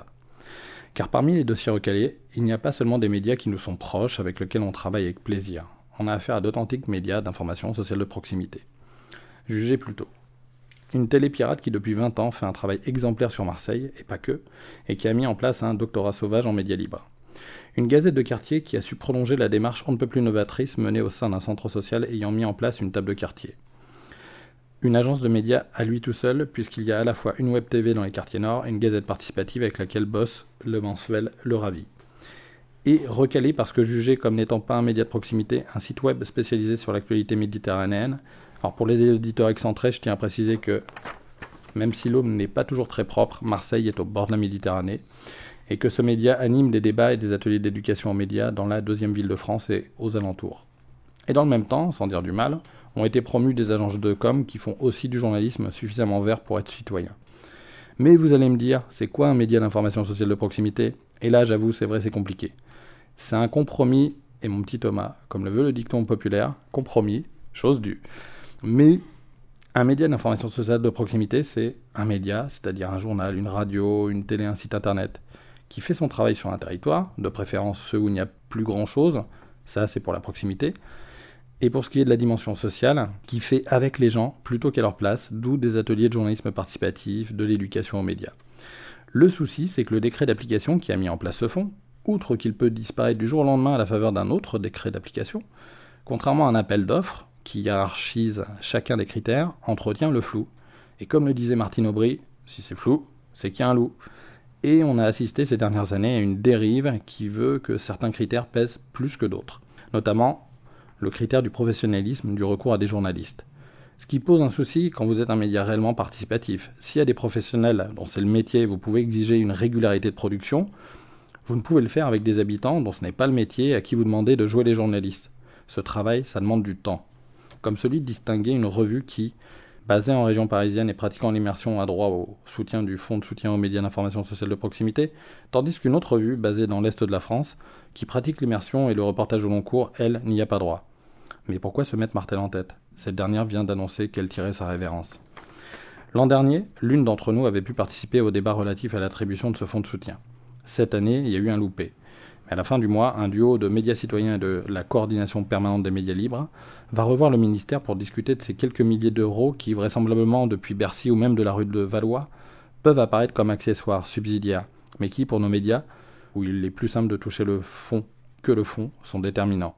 Car parmi les dossiers recalés, il n'y a pas seulement des médias qui nous sont proches, avec lesquels on travaille avec plaisir. On a affaire à d'authentiques médias d'information sociale de proximité. Jugez plutôt. Une télé pirate qui depuis 20 ans fait un travail exemplaire sur Marseille, et pas que, et qui a mis en place un doctorat sauvage en médias libres. Une gazette de quartier qui a su prolonger la démarche on ne peut plus novatrice menée au sein d'un centre social ayant mis en place une table de quartier. Une agence de médias à lui tout seul, puisqu'il y a à la fois une web TV dans les quartiers nord et une gazette participative avec laquelle bosse le mensuel Le Ravi. Et recalé parce que jugé comme n'étant pas un média de proximité, un site web spécialisé sur l'actualité méditerranéenne. Alors pour les éditeurs excentrés, je tiens à préciser que même si l'eau n'est pas toujours très propre, Marseille est au bord de la Méditerranée, et que ce média anime des débats et des ateliers d'éducation aux médias dans la deuxième ville de France et aux alentours. Et dans le même temps, sans dire du mal, ont été promus des agences de com qui font aussi du journalisme suffisamment vert pour être citoyen. Mais vous allez me dire, c'est quoi un média d'information sociale de proximité ? Et là, j'avoue, c'est vrai, c'est compliqué. C'est un compromis, et mon petit Thomas, comme le veut le dicton populaire, compromis, chose due. Mais un média d'information sociale de proximité, c'est un média, c'est-à-dire un journal, une radio, une télé, un site internet, qui fait son travail sur un territoire, de préférence ceux où il n'y a plus grand-chose, ça c'est pour la proximité, et pour ce qui est de la dimension sociale, qui fait avec les gens plutôt qu'à leur place, d'où des ateliers de journalisme participatif, de l'éducation aux médias. Le souci, c'est que le décret d'application qui a mis en place ce fonds, outre qu'il peut disparaître du jour au lendemain à la faveur d'un autre décret d'application, contrairement à un appel d'offres qui hiérarchise chacun des critères, entretient le flou. Et comme le disait Martine Aubry, si c'est flou, c'est qu'il y a un loup. Et on a assisté ces dernières années à une dérive qui veut que certains critères pèsent plus que d'autres, notamment le critère du professionnalisme du recours à des journalistes. Ce qui pose un souci quand vous êtes un média réellement participatif. S'il y a des professionnels dont c'est le métier, vous pouvez exiger une régularité de production, vous ne pouvez le faire avec des habitants dont ce n'est pas le métier à qui vous demandez de jouer les journalistes. Ce travail, ça demande du temps. Comme celui de distinguer une revue qui, basée en région parisienne et pratiquant l'immersion à droit au soutien du Fonds de soutien aux médias d'information sociale de proximité, tandis qu'une autre revue, basée dans l'Est de la France, qui pratique l'immersion et le reportage au long cours, elle, n'y a pas droit. Mais pourquoi se mettre Martel en tête ? Cette dernière vient d'annoncer qu'elle tirait sa révérence. L'an dernier, l'une d'entre nous avait pu participer au débat relatif à l'attribution de ce fonds de soutien. Cette année, il y a eu un loupé. Mais à la fin du mois, un duo de médias citoyens et de la coordination permanente des médias libres va revoir le ministère pour discuter de ces quelques milliers d'euros qui, vraisemblablement depuis Bercy ou même de la rue de Valois, peuvent apparaître comme accessoires, subsidiaires, mais qui, pour nos médias, où il est plus simple de toucher le fond que le fond, sont déterminants.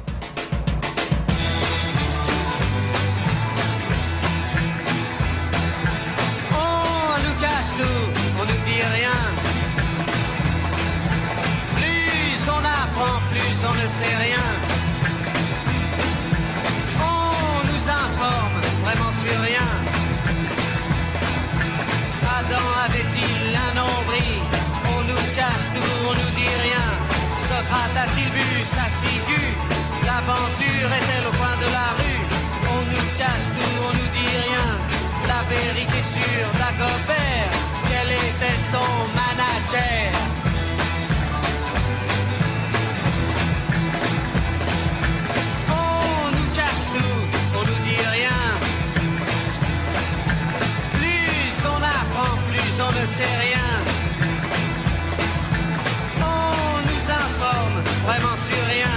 On nous cache tout, on nous dit rien. Plus on apprend, plus on ne sait rien. On nous informe vraiment sur rien. Adam avait-il un nombril? On nous cache tout, on nous dit rien. Socrate a-t-il vu sa ciguë? L'aventure est-elle au coin de la rue? On nous cache tout, on nous dit rien. La vérité sur Dagobert, quel était son manager? On nous cache tout, on nous dit rien. Plus on apprend, plus on ne sait rien. On nous informe vraiment sur rien.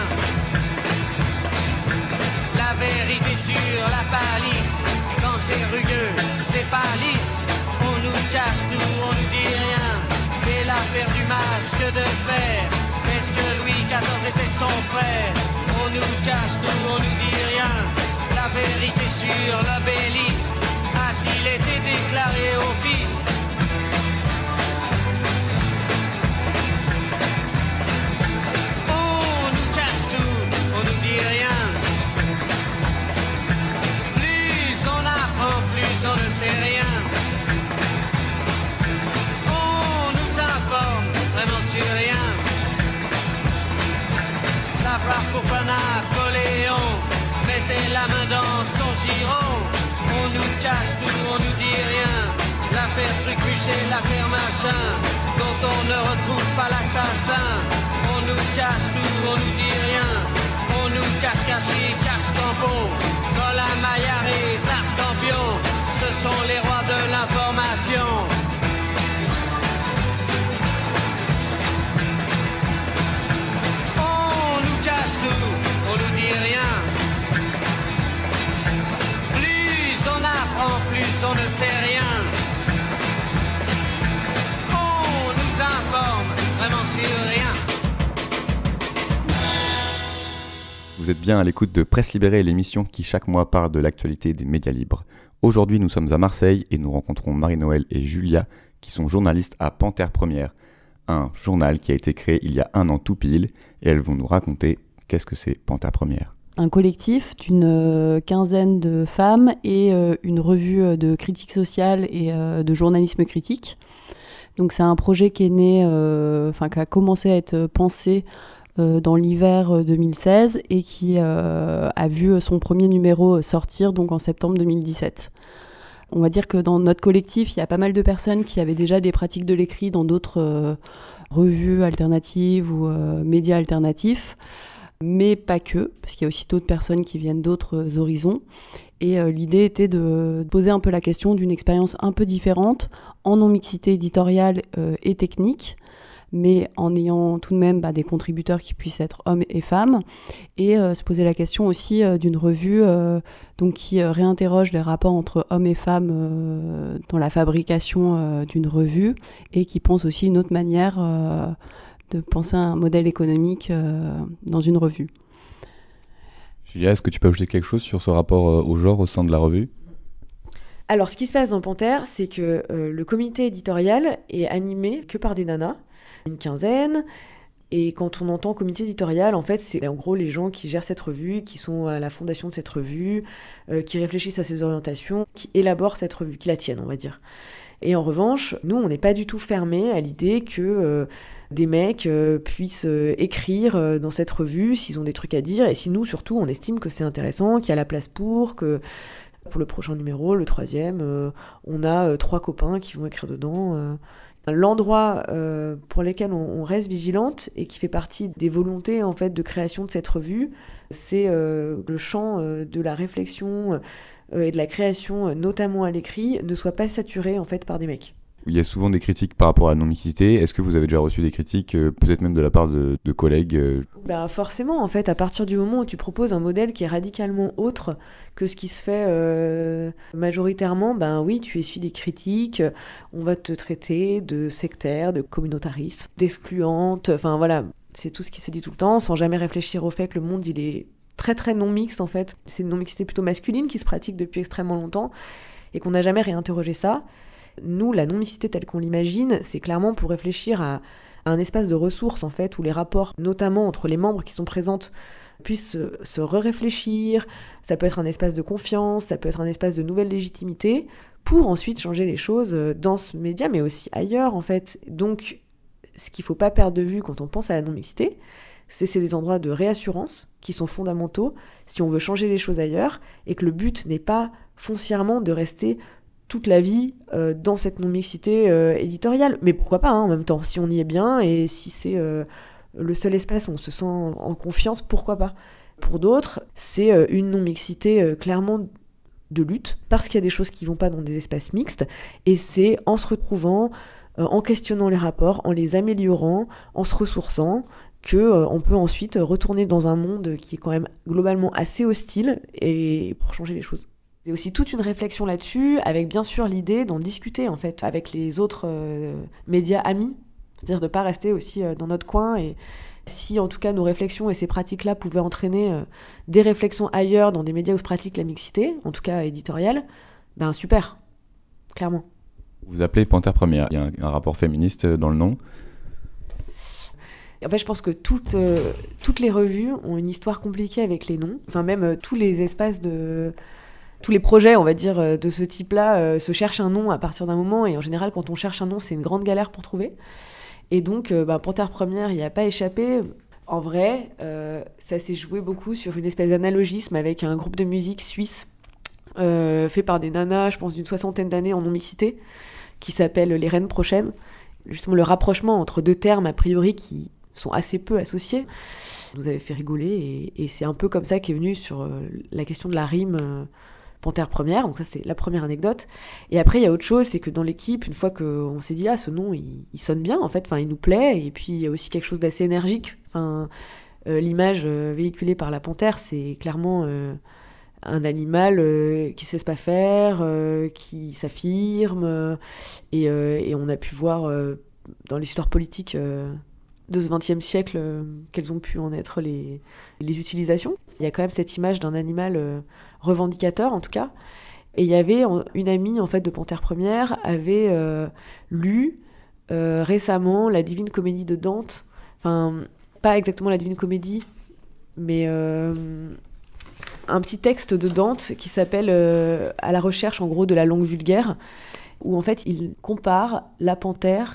La vérité sur la palisse, quand c'est rugueux, c'est pas lisse. On nous cache tout, on nous dit rien. Et l'affaire du masque de fer, est-ce que Louis XIV était son frère? On nous cache tout, on nous dit rien. La vérité sur l'obélisque, a-t-il été déclaré au fisc? On nous cache tout, on nous dit rien. Plus on apprend, plus on ne sait rien. On nous informe vraiment sur rien. Savoir pourquoi Napoléon mettait la main dans son giron. On nous cache tout, on nous dit rien. L'affaire Trucuchet, l'affaire machin, dont on ne retrouve pas l'assassin. On nous cache tout, on nous dit rien. On nous cache Cachy, Cache-Campo, Colin Maillard et Tartampion. Ce sont les rois de l'information. On nous cache tout, on nous dit rien. Plus on apprend, en plus on ne sait rien. On nous informe vraiment sur rien. Vous êtes bien à l'écoute de Presse Libérée, l'émission qui chaque mois parle de l'actualité des médias libres. Aujourd'hui, nous sommes à Marseille et nous rencontrons Marie-Noëlle et Julia qui sont journalistes à Panthère Première, un journal qui a été créé il y a 1 an tout pile, et elles vont nous raconter qu'est-ce que c'est Panthère Première. Un collectif d'une quinzaine de femmes et une revue de critique sociale et de journalisme critique. Donc c'est un projet qui est né, qui a commencé à être pensé dans l'hiver 2016 et qui a vu son premier numéro sortir donc en septembre 2017. On va dire que dans notre collectif, il y a pas mal de personnes qui avaient déjà des pratiques de l'écrit dans d'autres revues alternatives ou médias alternatifs, mais pas que, parce qu'il y a aussi d'autres personnes qui viennent d'autres horizons. Et l'idée était de poser un peu la question d'une expérience un peu différente, en non-mixité éditoriale et technique, mais en ayant tout de même des contributeurs qui puissent être hommes et femmes, et se poser la question aussi d'une revue qui réinterroge les rapports entre hommes et femmes dans la fabrication d'une revue, et qui pense aussi une autre manière de penser un modèle économique dans une revue. Julia, est-ce que tu peux ajouter quelque chose sur ce rapport au genre au sein de la revue ? Alors, ce qui se passe dans Panthère, c'est que le comité éditorial est animé que par des nanas, une quinzaine. Et quand on entend comité éditorial, en fait, c'est en gros les gens qui gèrent cette revue, qui sont à la fondation de cette revue, qui réfléchissent à ses orientations, qui élaborent cette revue, qui la tiennent, on va dire. Et en revanche, nous, on n'est pas du tout fermés à l'idée que des mecs puissent écrire dans cette revue s'ils ont des trucs à dire, et si nous, surtout, on estime que c'est intéressant, qu'il y a la place pour le prochain numéro, le 3e, on a 3 copains qui vont écrire dedans. L'endroit pour lequel on reste vigilante et qui fait partie des volontés en fait de création de cette revue, c'est le champ de la réflexion et de la création, notamment à l'écrit, ne soit pas saturé en fait par des mecs. Il y a souvent des critiques par rapport à la non-mixité. Est-ce que vous avez déjà reçu des critiques, peut-être même de la part de collègues Forcément, en fait, à partir du moment où tu proposes un modèle qui est radicalement autre que ce qui se fait majoritairement, oui, tu essuies des critiques, on va te traiter de sectaire, de communautariste, d'excluante, enfin voilà, c'est tout ce qui se dit tout le temps, sans jamais réfléchir au fait que le monde, il est très très non-mixte en fait. C'est une non-mixité plutôt masculine qui se pratique depuis extrêmement longtemps et qu'on n'a jamais réinterrogé ça. Nous, la non-mixité telle qu'on l'imagine, c'est clairement pour réfléchir à un espace de ressources, en fait, où les rapports, notamment entre les membres qui sont présentes, puissent se réfléchir. Ça peut être un espace de confiance, ça peut être un espace de nouvelle légitimité, pour ensuite changer les choses dans ce média, mais aussi ailleurs, en fait. Donc, ce qu'il ne faut pas perdre de vue quand on pense à la non-mixité, c'est des endroits de réassurance qui sont fondamentaux si on veut changer les choses ailleurs, et que le but n'est pas foncièrement de rester toute la vie dans cette non-mixité éditoriale. Mais pourquoi pas, en même temps, si on y est bien et si c'est le seul espace où on se sent en confiance, pourquoi pas. Pour d'autres, c'est une non-mixité clairement de lutte, parce qu'il y a des choses qui vont pas dans des espaces mixtes, et c'est en se retrouvant, en questionnant les rapports, en les améliorant, en se ressourçant, qu'on peut ensuite retourner dans un monde qui est quand même globalement assez hostile, et pour changer les choses. C'est aussi toute une réflexion là-dessus, avec bien sûr l'idée d'en discuter en fait avec les autres médias amis, c'est-à-dire de ne pas rester aussi dans notre coin, et si en tout cas nos réflexions et ces pratiques-là pouvaient entraîner des réflexions ailleurs dans des médias où se pratique la mixité, en tout cas éditoriale, super, clairement. Vous appelez Panthère Première, il y a un rapport féministe dans le nom. En fait, je pense que toutes les revues ont une histoire compliquée avec les noms, enfin même tous les espaces tous les projets, on va dire, de ce type-là se cherchent un nom à partir d'un moment, et en général, quand on cherche un nom, c'est une grande galère pour trouver. Et donc, Panthère Première, il n'y a pas échappé. En vrai, ça s'est joué beaucoup sur une espèce d'analogisme avec un groupe de musique suisse fait par des nanas, je pense, d'une 60aine d'années en non-mixité, qui s'appelle Les Reines Prochaines. Justement, le rapprochement entre deux termes, a priori, qui sont assez peu associés, nous avait fait rigoler, et c'est un peu comme ça qu'est venu sur la question de la rime Panthère Première. Donc ça, c'est la première anecdote. Et après, il y a autre chose, c'est que dans l'équipe, une fois qu'on s'est dit ce nom il sonne bien, en fait, il nous plaît, et puis il y a aussi quelque chose d'assez énergique. L'image véhiculée par la panthère, c'est clairement un animal qui ne se laisse pas faire, qui s'affirme, et on a pu voir dans l'histoire politique de ce XXe siècle quelles ont pu en être les utilisations. Il y a quand même cette image d'un animal revendicateur, en tout cas. Et il y avait une amie en fait, de Panthère Première avait lu récemment la Divine Comédie de Dante. Enfin, pas exactement la Divine Comédie, mais un petit texte de Dante qui s'appelle À la recherche en gros de la langue vulgaire, où en fait il compare la panthère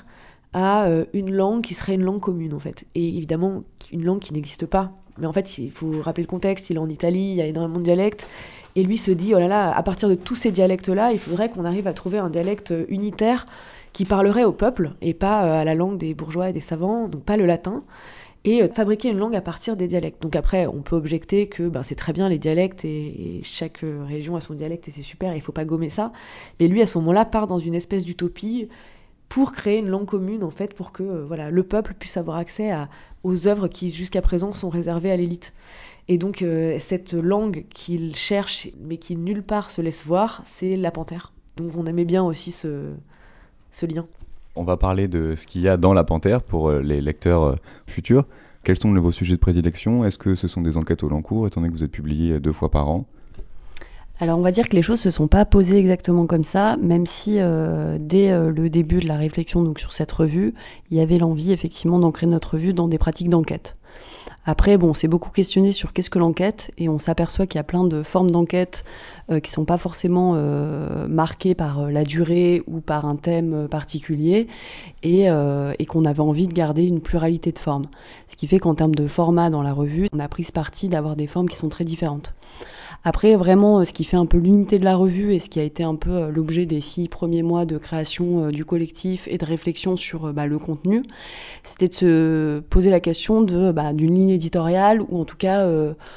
à une langue qui serait une langue commune en fait, et évidemment une langue qui n'existe pas. Mais en fait il faut rappeler le contexte, il est en Italie, il y a énormément de dialectes, et lui se dit oh là là, à partir de tous ces dialectes là, il faudrait qu'on arrive à trouver un dialecte unitaire qui parlerait au peuple et pas à la langue des bourgeois et des savants, donc pas le latin. Et fabriquer une langue à partir des dialectes. Donc après, on peut objecter que c'est très bien les dialectes et chaque région a son dialecte et c'est super, il ne faut pas gommer ça. Mais lui, à ce moment-là, part dans une espèce d'utopie pour créer une langue commune, en fait, pour que le peuple puisse avoir accès aux œuvres qui, jusqu'à présent, sont réservées à l'élite. Et donc, cette langue qu'il cherche, mais qui nulle part se laisse voir, c'est la panthère. Donc on aimait bien aussi ce lien. On va parler de ce qu'il y a dans la panthère pour les lecteurs futurs. Quels sont vos sujets de prédilection ? Est-ce que ce sont des enquêtes au long cours, étant donné que vous êtes publié 2 fois par an ? Alors on va dire que les choses se sont pas posées exactement comme ça, même si dès le début de la réflexion donc, sur cette revue, il y avait l'envie effectivement d'ancrer notre revue dans des pratiques d'enquête. Après, on s'est beaucoup questionné sur qu'est-ce que l'enquête, et on s'aperçoit qu'il y a plein de formes d'enquête qui sont pas forcément marquées par la durée ou par un thème particulier, et qu'on avait envie de garder une pluralité de formes. Ce qui fait qu'en termes de format dans la revue, on a pris ce parti d'avoir des formes qui sont très différentes. Après, vraiment, ce qui fait un peu l'unité de la revue et ce qui a été un peu l'objet des 6 premiers mois de création du collectif et de réflexion sur le contenu, c'était de se poser la question d'une ligne éditoriale ou en tout cas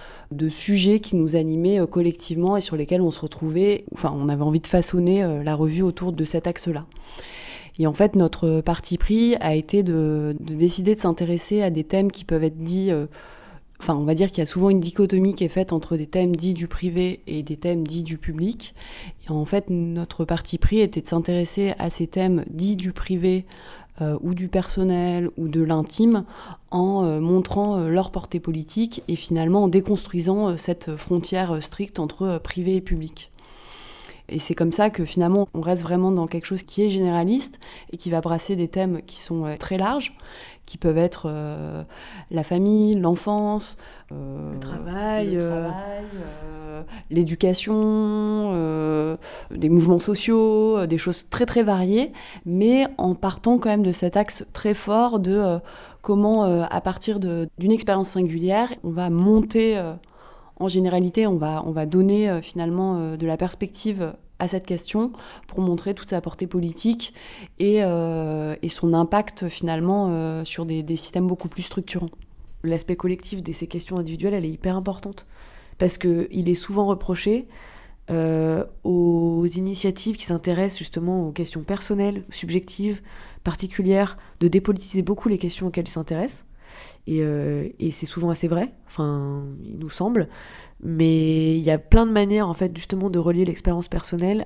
de sujets qui nous animaient collectivement et sur lesquels on se retrouvait. Enfin, on avait envie de façonner la revue autour de cet axe-là. Et en fait, notre parti pris a été de décider de s'intéresser à des thèmes qui peuvent être dits... on va dire qu'il y a souvent une dichotomie qui est faite entre des thèmes dits du privé et des thèmes dits du public. Et en fait, notre parti pris était de s'intéresser à ces thèmes dits du privé ou du personnel ou de l'intime en montrant leur portée politique et finalement en déconstruisant cette frontière stricte entre privé et public. Et c'est comme ça que finalement on reste vraiment dans quelque chose qui est généraliste et qui va brasser des thèmes qui sont très larges, qui peuvent être la famille, l'enfance, le travail, l'éducation, des mouvements sociaux, des choses très très variées, mais en partant quand même de cet axe très fort de comment à partir d'une expérience singulière, on va monter... En généralité, on va donner finalement de la perspective à cette question pour montrer toute sa portée politique et son impact finalement sur des systèmes beaucoup plus structurants. L'aspect collectif de ces questions individuelles, elle est hyper importante parce qu'il est souvent reproché aux initiatives qui s'intéressent justement aux questions personnelles, subjectives, particulières, de dépolitiser beaucoup les questions auxquelles ils s'intéressent. Et c'est souvent assez vrai, il nous semble, mais il y a plein de manières en fait justement de relier l'expérience personnelle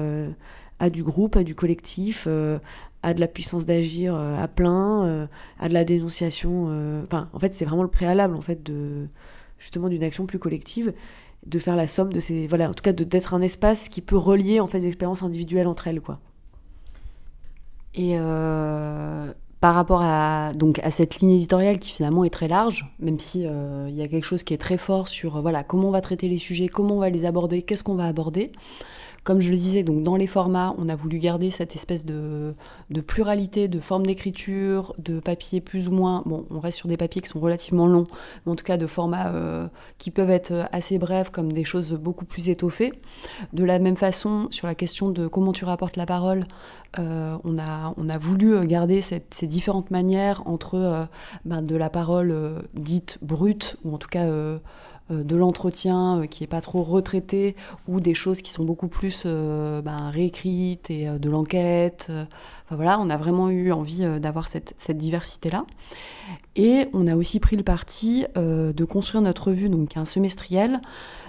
à du groupe, à du collectif, à de la puissance d'agir à plein, à de la dénonciation. En fait, c'est vraiment le préalable en fait justement d'une action plus collective, de faire la somme de ces, en tout cas d'être un espace qui peut relier en fait des expériences individuelles entre elles, quoi. Et par rapport à cette ligne éditoriale qui finalement est très large, même si il y a quelque chose qui est très fort sur comment on va traiter les sujets, comment on va les aborder, qu'est-ce qu'on va aborder. Comme je le disais, donc dans les formats, on a voulu garder cette espèce de pluralité de formes d'écriture, de papiers plus ou moins... Bon, on reste sur des papiers qui sont relativement longs, mais en tout cas de formats qui peuvent être assez brefs, comme des choses beaucoup plus étoffées. De la même façon, sur la question de comment tu rapportes la parole, on a voulu garder ces différentes manières entre de la parole dite brute, ou en tout cas... de l'entretien qui n'est pas trop retraité, ou des choses qui sont beaucoup plus réécrites et de l'enquête. On a vraiment eu envie d'avoir cette diversité-là. Et on a aussi pris le parti de construire notre revue, donc un semestriel,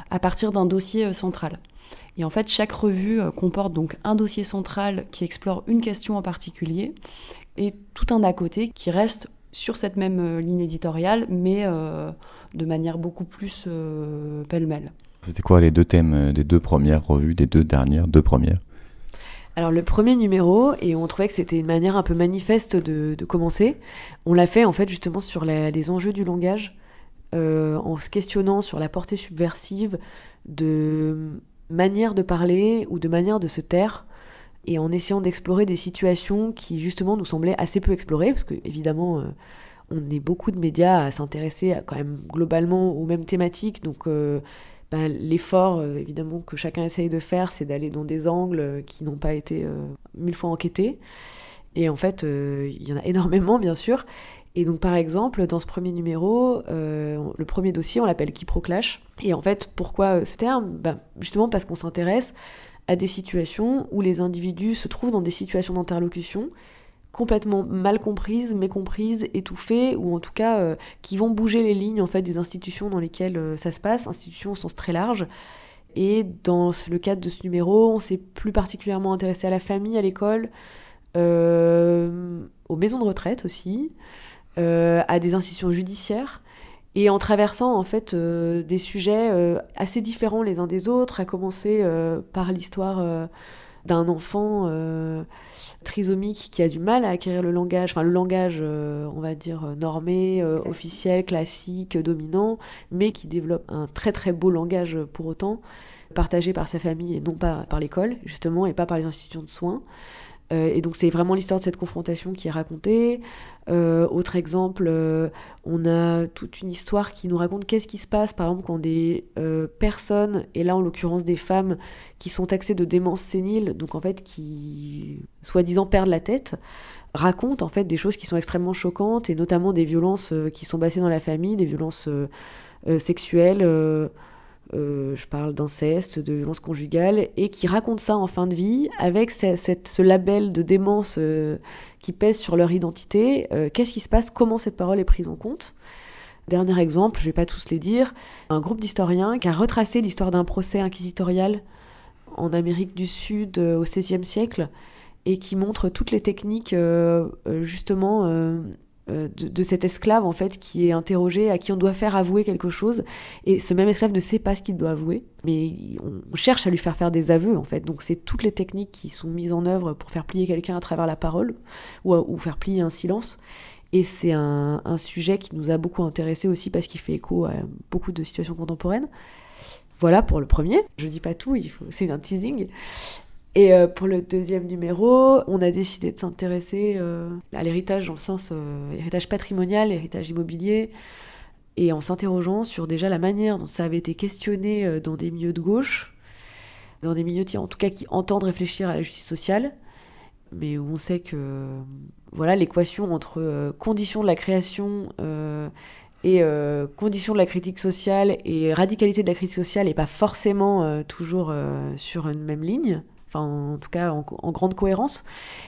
à partir d'un dossier central. Et en fait, chaque revue comporte donc un dossier central qui explore une question en particulier et tout un à côté qui reste sur cette même ligne éditoriale, mais de manière beaucoup plus pêle-mêle. C'était quoi les 2 thèmes des 2 premières revues, des 2 premières? Alors le premier numéro, et on trouvait que c'était une manière un peu manifeste de commencer, on l'a fait en fait justement sur les enjeux du langage, en se questionnant sur la portée subversive de manière de parler ou de manière de se taire, et en essayant d'explorer des situations qui justement nous semblaient assez peu explorées, parce que évidemment on est beaucoup de médias à s'intéresser quand même globalement aux mêmes thématiques, donc l'effort évidemment que chacun essaye de faire, c'est d'aller dans des angles qui n'ont pas été 1000 fois enquêtés, et en fait il y en a énormément bien sûr. Et donc par exemple dans ce premier numéro, le premier dossier on l'appelle Quiproclash, et en fait pourquoi ce terme? Justement parce qu'on s'intéresse à des situations où les individus se trouvent dans des situations d'interlocution complètement mal comprises, mécomprises, étouffées, ou en tout cas qui vont bouger les lignes en fait des institutions dans lesquelles ça se passe, institutions au sens très large. Et dans le cadre de ce numéro, on s'est plus particulièrement intéressé à la famille, à l'école, aux maisons de retraite aussi, à des institutions judiciaires, et en traversant en fait des sujets assez différents les uns des autres, à commencer par l'histoire d'un enfant trisomique qui a du mal à acquérir le langage, on va dire normé, officiel, classique, dominant, mais qui développe un très très beau langage pour autant, partagé par sa famille et non pas par l'école justement, et pas par les institutions de soins. Et donc c'est vraiment l'histoire de cette confrontation qui est racontée. Autre exemple, on a toute une histoire qui nous raconte qu'est-ce qui se passe par exemple quand des personnes, et là en l'occurrence des femmes qui sont taxées de démence sénile, donc en fait qui soi-disant perdent la tête, racontent en fait des choses qui sont extrêmement choquantes, et notamment des violences qui sont passées dans la famille, des violences sexuelles, je parle d'inceste, de violence conjugale, et qui racontent ça en fin de vie avec ce label de démence qui pèse sur leur identité. Qu'est-ce qui se passe? Comment cette parole est prise en compte? Dernier exemple, je ne vais pas tous les dire, un groupe d'historiens qui a retracé l'histoire d'un procès inquisitorial en Amérique du Sud au XVIe siècle, et qui montre toutes les techniques justement de cet esclave en fait qui est interrogé, à qui on doit faire avouer quelque chose, et ce même esclave ne sait pas ce qu'il doit avouer, mais on cherche à lui faire des aveux en fait. Donc c'est toutes les techniques qui sont mises en œuvre pour faire plier quelqu'un à travers la parole, ou faire plier un silence. Et c'est un sujet qui nous a beaucoup intéressés aussi parce qu'il fait écho à beaucoup de situations contemporaines. Voilà pour le premier, je dis pas tout, c'est un teasing. Et pour le deuxième numéro, on a décidé de s'intéresser à l'héritage dans le sens héritage patrimonial, héritage immobilier, et en s'interrogeant sur déjà la manière dont ça avait été questionné dans des milieux de gauche, dans des milieux en tout cas qui entendent réfléchir à la justice sociale, mais où on sait que voilà, l'équation entre conditions de la création et conditions de la critique sociale et radicalité de la critique sociale n'est pas forcément toujours sur une même ligne. Enfin, en tout cas, en grande cohérence.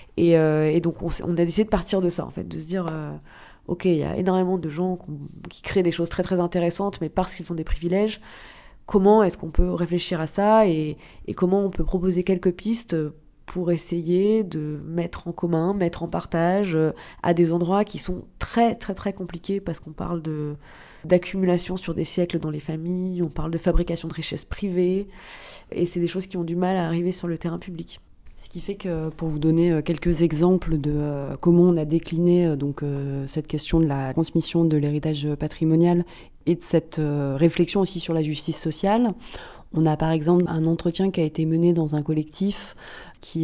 Et donc, on a décidé de partir de ça, en fait, de se dire, ok, il y a énormément de gens qui créent des choses très, très intéressantes, mais parce qu'ils ont des privilèges, comment est-ce qu'on peut réfléchir à ça, et comment on peut proposer quelques pistes pour essayer de mettre en commun, mettre en partage à des endroits qui sont très, très, très compliqués, parce qu'on parle d'accumulation sur des siècles dans les familles, on parle de fabrication de richesses privées, et c'est des choses qui ont du mal à arriver sur le terrain public. Ce qui fait que, pour vous donner quelques exemples de comment on a décliné cette question de la transmission de l'héritage patrimonial et de cette réflexion aussi sur la justice sociale, on a par exemple un entretien qui a été mené dans un collectif qui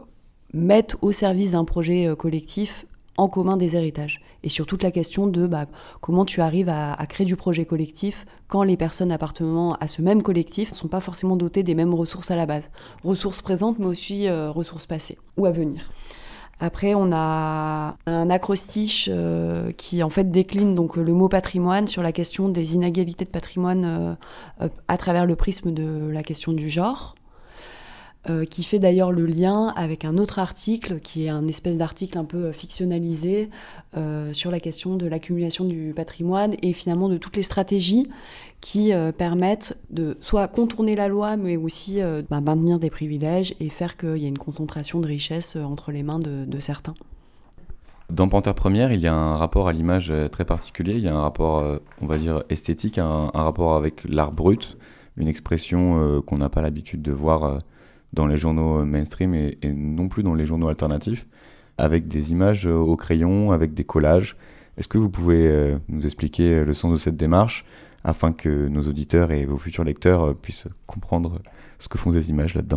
met au service d'un projet collectif en commun des héritages, et sur toute la question de comment tu arrives à créer du projet collectif quand les personnes appartenant à ce même collectif ne sont pas forcément dotées des mêmes ressources à la base, ressources présentes mais aussi ressources passées ou à venir. Après, on a un acrostiche qui en fait décline donc le mot patrimoine sur la question des inégalités de patrimoine à travers le prisme de la question du genre. qui fait d'ailleurs le lien avec un autre article, qui est un espèce d'article un peu fictionnalisé sur la question de l'accumulation du patrimoine et finalement de toutes les stratégies qui permettent de soit contourner la loi, mais aussi maintenir des privilèges et faire qu'il y ait une concentration de richesse entre les mains de certains. Dans Panthère Première, il y a un rapport à l'image très particulier, il y a un rapport, on va dire, esthétique, un rapport avec l'art brut, une expression qu'on n'a pas l'habitude de voir dans les journaux mainstream et non plus dans les journaux alternatifs, avec des images au crayon, avec des collages. Est-ce que vous pouvez nous expliquer le sens de cette démarche afin que nos auditeurs et vos futurs lecteurs puissent comprendre ce que font ces images là-dedans ?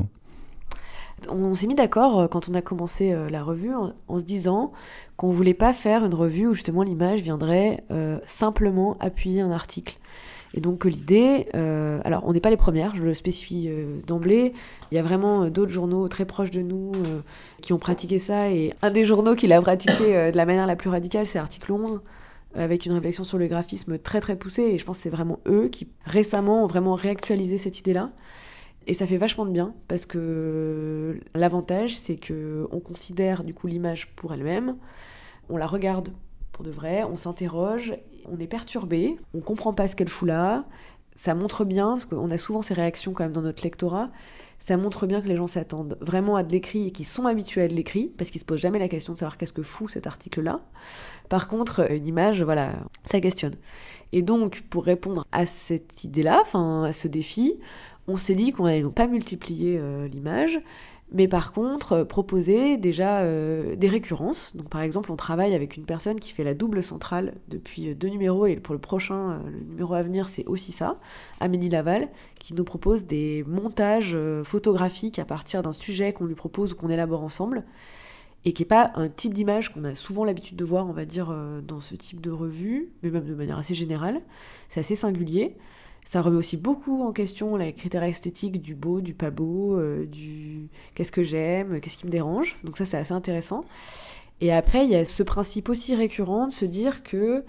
On s'est mis d'accord quand on a commencé la revue en se disant qu'on voulait pas faire une revue où justement l'image viendrait simplement appuyer un article. Et donc que l'idée, alors on n'est pas les premières, je le spécifie d'emblée, il y a vraiment d'autres journaux très proches de nous qui ont pratiqué ça, et un des journaux qui l'a pratiqué de la manière la plus radicale, c'est Article 11, avec une réflexion sur le graphisme très très poussée, et je pense que c'est vraiment eux qui récemment ont vraiment réactualisé cette idée-là. Et ça fait vachement de bien, parce que l'avantage, c'est qu'on considère du coup l'image pour elle-même, on la regarde pour de vrai, on s'interroge, on est perturbé, on comprend pas ce qu'elle fout là, ça montre bien, parce qu'on a souvent ces réactions quand même dans notre lectorat, ça montre bien que les gens s'attendent vraiment à de l'écrit et qu'ils sont habitués à de l'écrit, parce qu'ils se posent jamais la question de savoir qu'est-ce que fout cet article-là. Par contre, une image, voilà, ça questionne. Et donc, pour répondre à cette idée-là, enfin à ce défi, on s'est dit qu'on n'allait donc pas multiplier l'image, mais par contre proposer déjà des récurrences. Donc par exemple, on travaille avec une personne qui fait la double centrale depuis 2 numéros, et pour le prochain, le numéro à venir, c'est aussi ça, Amélie Laval, qui nous propose des montages photographiques à partir d'un sujet qu'on lui propose ou qu'on élabore ensemble, et qui n'est pas un type d'image qu'on a souvent l'habitude de voir, on va dire, dans ce type de revue, mais même de manière assez générale. C'est assez singulier. Ça remet aussi beaucoup en question les critères esthétiques du beau, du pas beau, du qu'est-ce que j'aime, qu'est-ce qui me dérange. Donc ça, c'est assez intéressant. Et après, il y a ce principe aussi récurrent de se dire que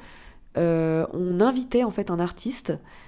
on invitait en fait un artiste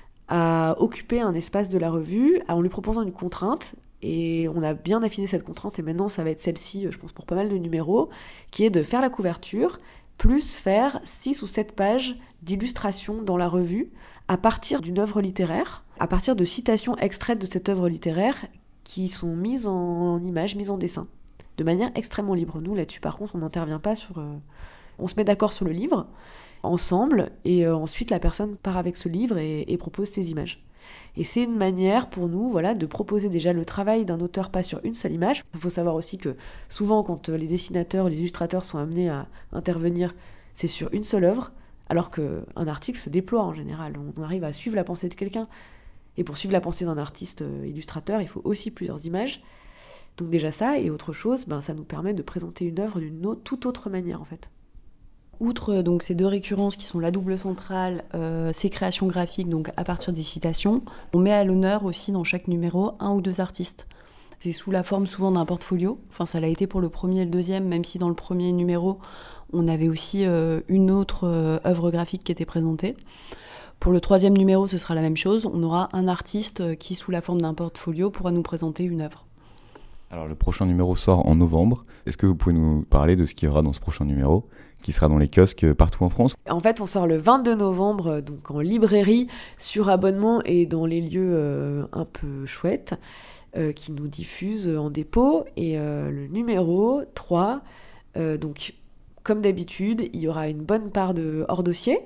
à occuper un espace de la revue en lui proposant une contrainte. Et on a bien affiné cette contrainte, et maintenant ça va être celle-ci, je pense, pour pas mal de numéros, qui est de faire la couverture, plus faire 6 ou 7 pages d'illustration dans la revue, à partir d'une œuvre littéraire, à partir de citations extraites de cette œuvre littéraire qui sont mises en images, mises en dessin, de manière extrêmement libre. Nous, là-dessus, par contre, on n'intervient pas sur... On se met d'accord sur le livre, ensemble, et ensuite, la personne part avec ce livre et propose ses images. Et c'est une manière pour nous, voilà, de proposer déjà le travail d'un auteur pas sur une seule image. Il faut savoir aussi que souvent, quand les dessinateurs, les illustrateurs sont amenés à intervenir, c'est sur une seule œuvre, alors qu'un article se déploie en général. On arrive à suivre la pensée de quelqu'un. Et pour suivre la pensée d'un artiste illustrateur, il faut aussi plusieurs images. Donc déjà ça, et autre chose, ça nous permet de présenter une œuvre d'une toute autre manière en fait. Outre donc ces 2 récurrences qui sont la double centrale, ces créations graphiques donc à partir des citations, on met à l'honneur aussi dans chaque numéro 1 ou 2 artistes. C'est sous la forme souvent d'un portfolio, enfin ça l'a été pour le premier et le deuxième, même si dans le premier numéro on avait aussi une autre œuvre graphique qui était présentée. Pour le 3e numéro, ce sera la même chose, on aura un artiste qui sous la forme d'un portfolio pourra nous présenter une œuvre. Alors le prochain numéro sort en novembre, est-ce que vous pouvez nous parler de ce qu'il y aura dans ce prochain numéro, qui sera dans les kiosques partout en France ? En fait, on sort le 22 novembre, donc en librairie, sur abonnement et dans les lieux un peu chouettes, qui nous diffusent en dépôt. Et le numéro 3, donc comme d'habitude, il y aura une bonne part de hors-dossier,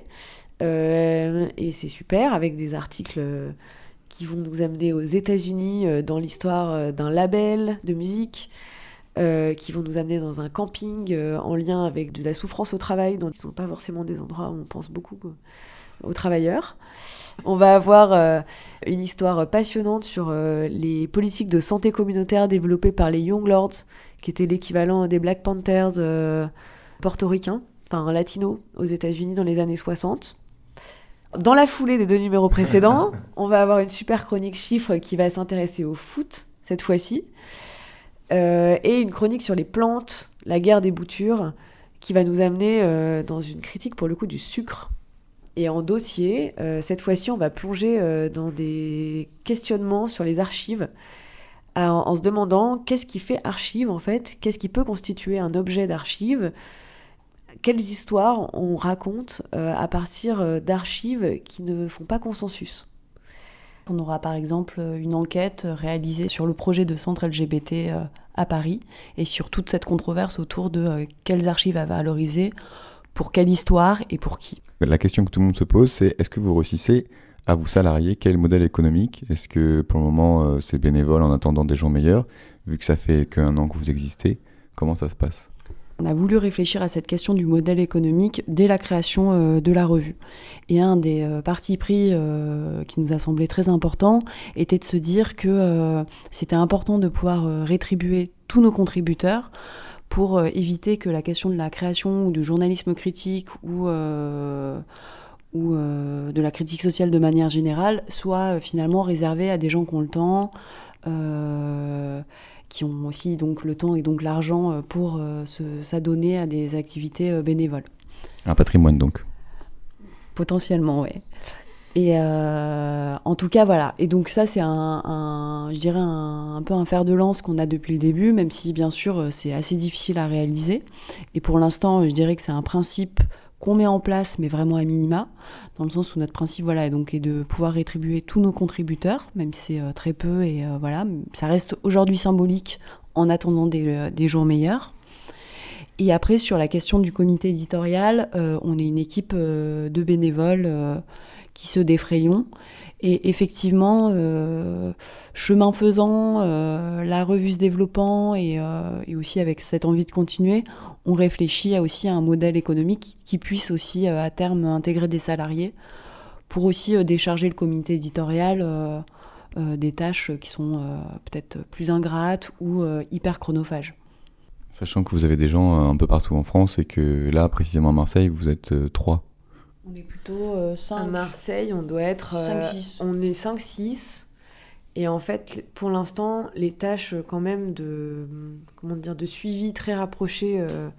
et c'est super, avec des articles qui vont nous amener aux États-Unis dans l'histoire d'un label de musique, qui vont nous amener dans un camping en lien avec de la souffrance au travail, dont ils ne sont pas forcément des endroits où on pense beaucoup aux travailleurs. On va avoir une histoire passionnante sur les politiques de santé communautaire développées par les Young Lords, qui étaient l'équivalent des Black Panthers portoricains, enfin latinos, aux États-Unis dans les années 60. Dans la foulée des 2 numéros précédents, on va avoir une super chronique chiffres qui va s'intéresser au foot, cette fois-ci, et une chronique sur les plantes, la guerre des boutures, qui va nous amener dans une critique, pour le coup, du sucre. Et en dossier, cette fois-ci, on va plonger dans des questionnements sur les archives, en se demandant qu'est-ce qui fait archive en fait, qu'est-ce qui peut constituer un objet d'archive, quelles histoires on raconte à partir d'archives qui ne font pas consensus. On aura par exemple une enquête réalisée sur le projet de centre LGBT à Paris et sur toute cette controverse autour de quelles archives à valoriser, pour quelle histoire et pour qui. La question que tout le monde se pose, c'est est-ce que vous réussissez à vous salarier? Quel modèle économique? Est-ce que pour le moment c'est bénévole en attendant des jours meilleurs? Vu que ça fait qu'un an que vous existez, comment ça se passe? On a voulu réfléchir à cette question du modèle économique dès la création de la revue. Et un des partis pris qui nous a semblé très important était de se dire que c'était important de pouvoir rétribuer tous nos contributeurs pour éviter que la question de la création ou du journalisme critique ou de la critique sociale de manière générale soit finalement réservée à des gens qui ont le temps, qui ont aussi donc le temps et donc l'argent pour s'adonner à des activités bénévoles. Un patrimoine donc. Potentiellement, oui. Et en tout cas, voilà. Et donc ça, c'est je dirais un peu un fer de lance qu'on a depuis le début, même si bien sûr c'est assez difficile à réaliser. Et pour l'instant, je dirais que c'est un principe qu'on met en place, mais vraiment à minima, dans le sens où notre principe est de pouvoir rétribuer tous nos contributeurs, même si c'est très peu, et voilà, ça reste aujourd'hui symbolique en attendant des jours meilleurs. Et après, sur la question du comité éditorial, on est une équipe de bénévoles qui se défrayons. Et effectivement, chemin faisant, la revue se développant et aussi avec cette envie de continuer, on réfléchit aussi à un modèle économique qui puisse aussi à terme intégrer des salariés pour aussi décharger le comité éditorial des tâches qui sont peut-être plus ingrates ou hyper chronophages. Sachant que vous avez des gens un peu partout en France et que là, précisément à Marseille, vous êtes 3. On est plutôt 5. À Marseille, on doit être... 5-6. On est 5-6. Et en fait, pour l'instant, les tâches quand même de suivi très rapproché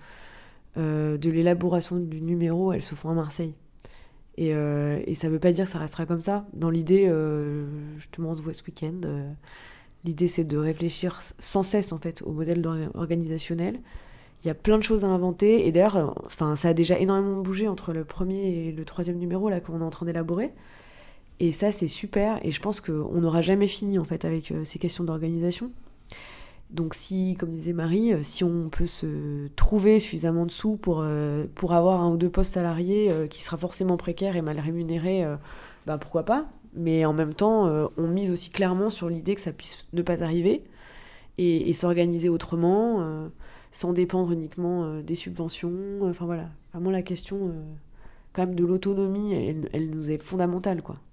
de l'élaboration du numéro, elles se font à Marseille. Et ça ne veut pas dire que ça restera comme ça. Dans l'idée, justement, on se voit ce week-end. L'idée, c'est de réfléchir sans cesse en fait au modèle organisationnel. Il y a plein de choses à inventer. Et d'ailleurs, ça a déjà énormément bougé entre le premier et le troisième numéro là qu'on est en train d'élaborer. Et ça, c'est super. Et je pense qu'on n'aura jamais fini, en fait, avec ces questions d'organisation. Donc, si, comme disait Marie, si on peut se trouver suffisamment de sous pour avoir 1 ou 2 postes salariés qui sera forcément précaire et mal rémunéré, pourquoi pas. Mais en même temps, on mise aussi clairement sur l'idée que ça puisse ne pas arriver et s'organiser autrement, sans dépendre uniquement des subventions. Enfin, voilà. Vraiment, la question, quand même, de l'autonomie, elle nous est fondamentale, quoi.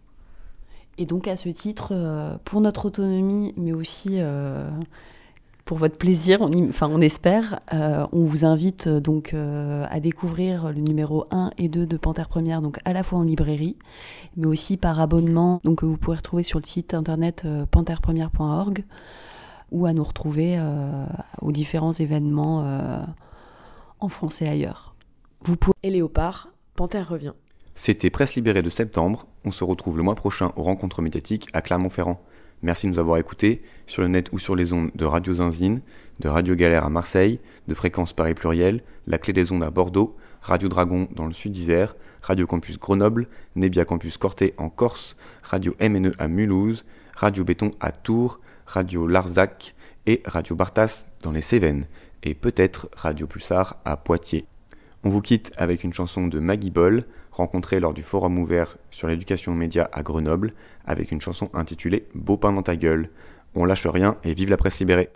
Et donc à ce titre, pour notre autonomie, mais aussi pour votre plaisir, on espère, on vous invite donc à découvrir le numéro 1 et 2 de Panthère Première, donc à la fois en librairie, mais aussi par abonnement, donc que vous pourrez retrouver sur le site internet pantherpremière.org ou à nous retrouver aux différents événements en France et ailleurs. Et Léopard, Panthère revient. C'était Presse Libérée de septembre. On se retrouve le mois prochain aux rencontres médiatiques à Clermont-Ferrand. Merci de nous avoir écoutés sur le net ou sur les ondes de Radio Zinzine, de Radio Galère à Marseille, de Fréquence Paris Pluriel, La Clé des Ondes à Bordeaux, Radio Dragon dans le Sud Isère, Radio Campus Grenoble, Nebia Campus Corté en Corse, Radio MNE à Mulhouse, Radio Béton à Tours, Radio Larzac et Radio Bartas dans les Cévennes, et peut-être Radio Pulsar à Poitiers. On vous quitte avec une chanson de Maggie Boll, rencontrée lors du forum ouvert sur l'éducation aux médias à Grenoble, avec une chanson intitulée « Beau pain dans ta gueule ». On lâche rien et vive la presse libérée.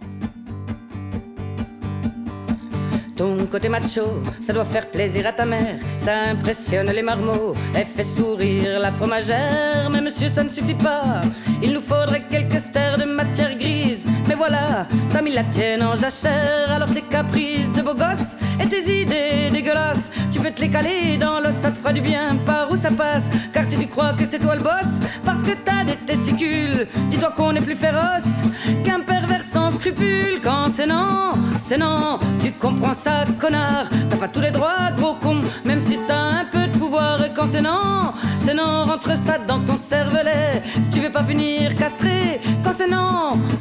Ton côté macho, ça doit faire plaisir à ta mère, ça impressionne les marmots, elle fait sourire la fromagère. Mais monsieur, ça ne suffit pas, il nous faudrait quelques stères de matière grise. Mais voilà, t'as mis la tienne en jachère, alors tes caprices de beau gosse et tes idées dégueulasses, tu peux te les caler dans l'os, ça te fera du bien par où ça passe. Car si tu crois que c'est toi le boss, parce que t'as des testicules, dis-toi qu'on est plus féroce qu'un pervers sans scrupules. Quand c'est non, tu comprends ça, connard, t'as pas tous les droits, gros con, même si t'as un peu de pouvoir. Et quand c'est non, rentre ça dans ton cervelet, si tu veux pas finir castré. Quand c'est non,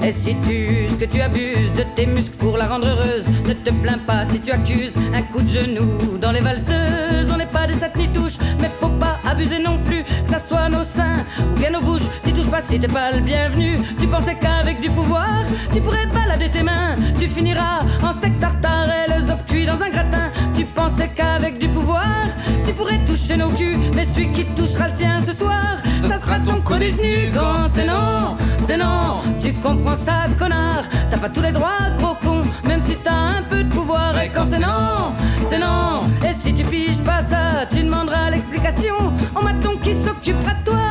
Et si tu uses, que tu abuses de tes muscles pour la rendre heureuse, ne te plains pas si tu accuses un coup de genou dans les valseuses. On n'est pas des satnitouches, mais faut pas abuser non plus, que ça soit nos seins ou bien nos bouches. T'y touches pas si t'es pas le bienvenu. Tu pensais qu'avec du pouvoir, tu pourrais balader tes mains, tu finiras en steak tartare et le zop cuit dans un gratin. Tu pensais qu'avec du pouvoir, tu pourrais toucher nos culs, mais celui qui touchera le tien ce soir, ça sera ton co-détenu. Quand c'est non, tu comprends ça, connard. T'as pas tous les droits, gros con, même si t'as un peu de pouvoir. Et quand c'est non, et si tu piges pas ça, tu demanderas l'explication au maton qui s'occupera de toi.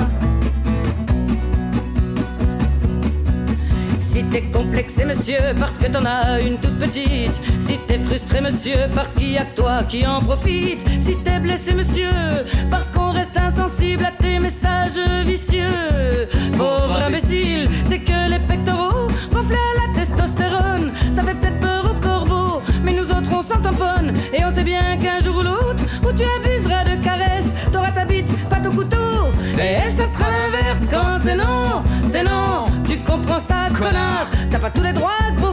Si t'es complexé monsieur parce que t'en as une toute petite, si t'es frustré monsieur parce qu'il y a que toi qui en profite, si t'es blessé monsieur parce qu'on reste insensible à tes messages vicieux, pauvre imbécile, c'est que les pectoraux gonflés à la testostérone, ça fait peut-être peur aux corbeaux, mais nous autres on s'en tamponne, et on sait bien qu'un jour ou l'autre où tu abuseras de caresses, t'auras ta bite, pas ton couteau, et ça sera l'inverse. Quand c'est non, tu comprends ça, connard. T'as pas tous les droits,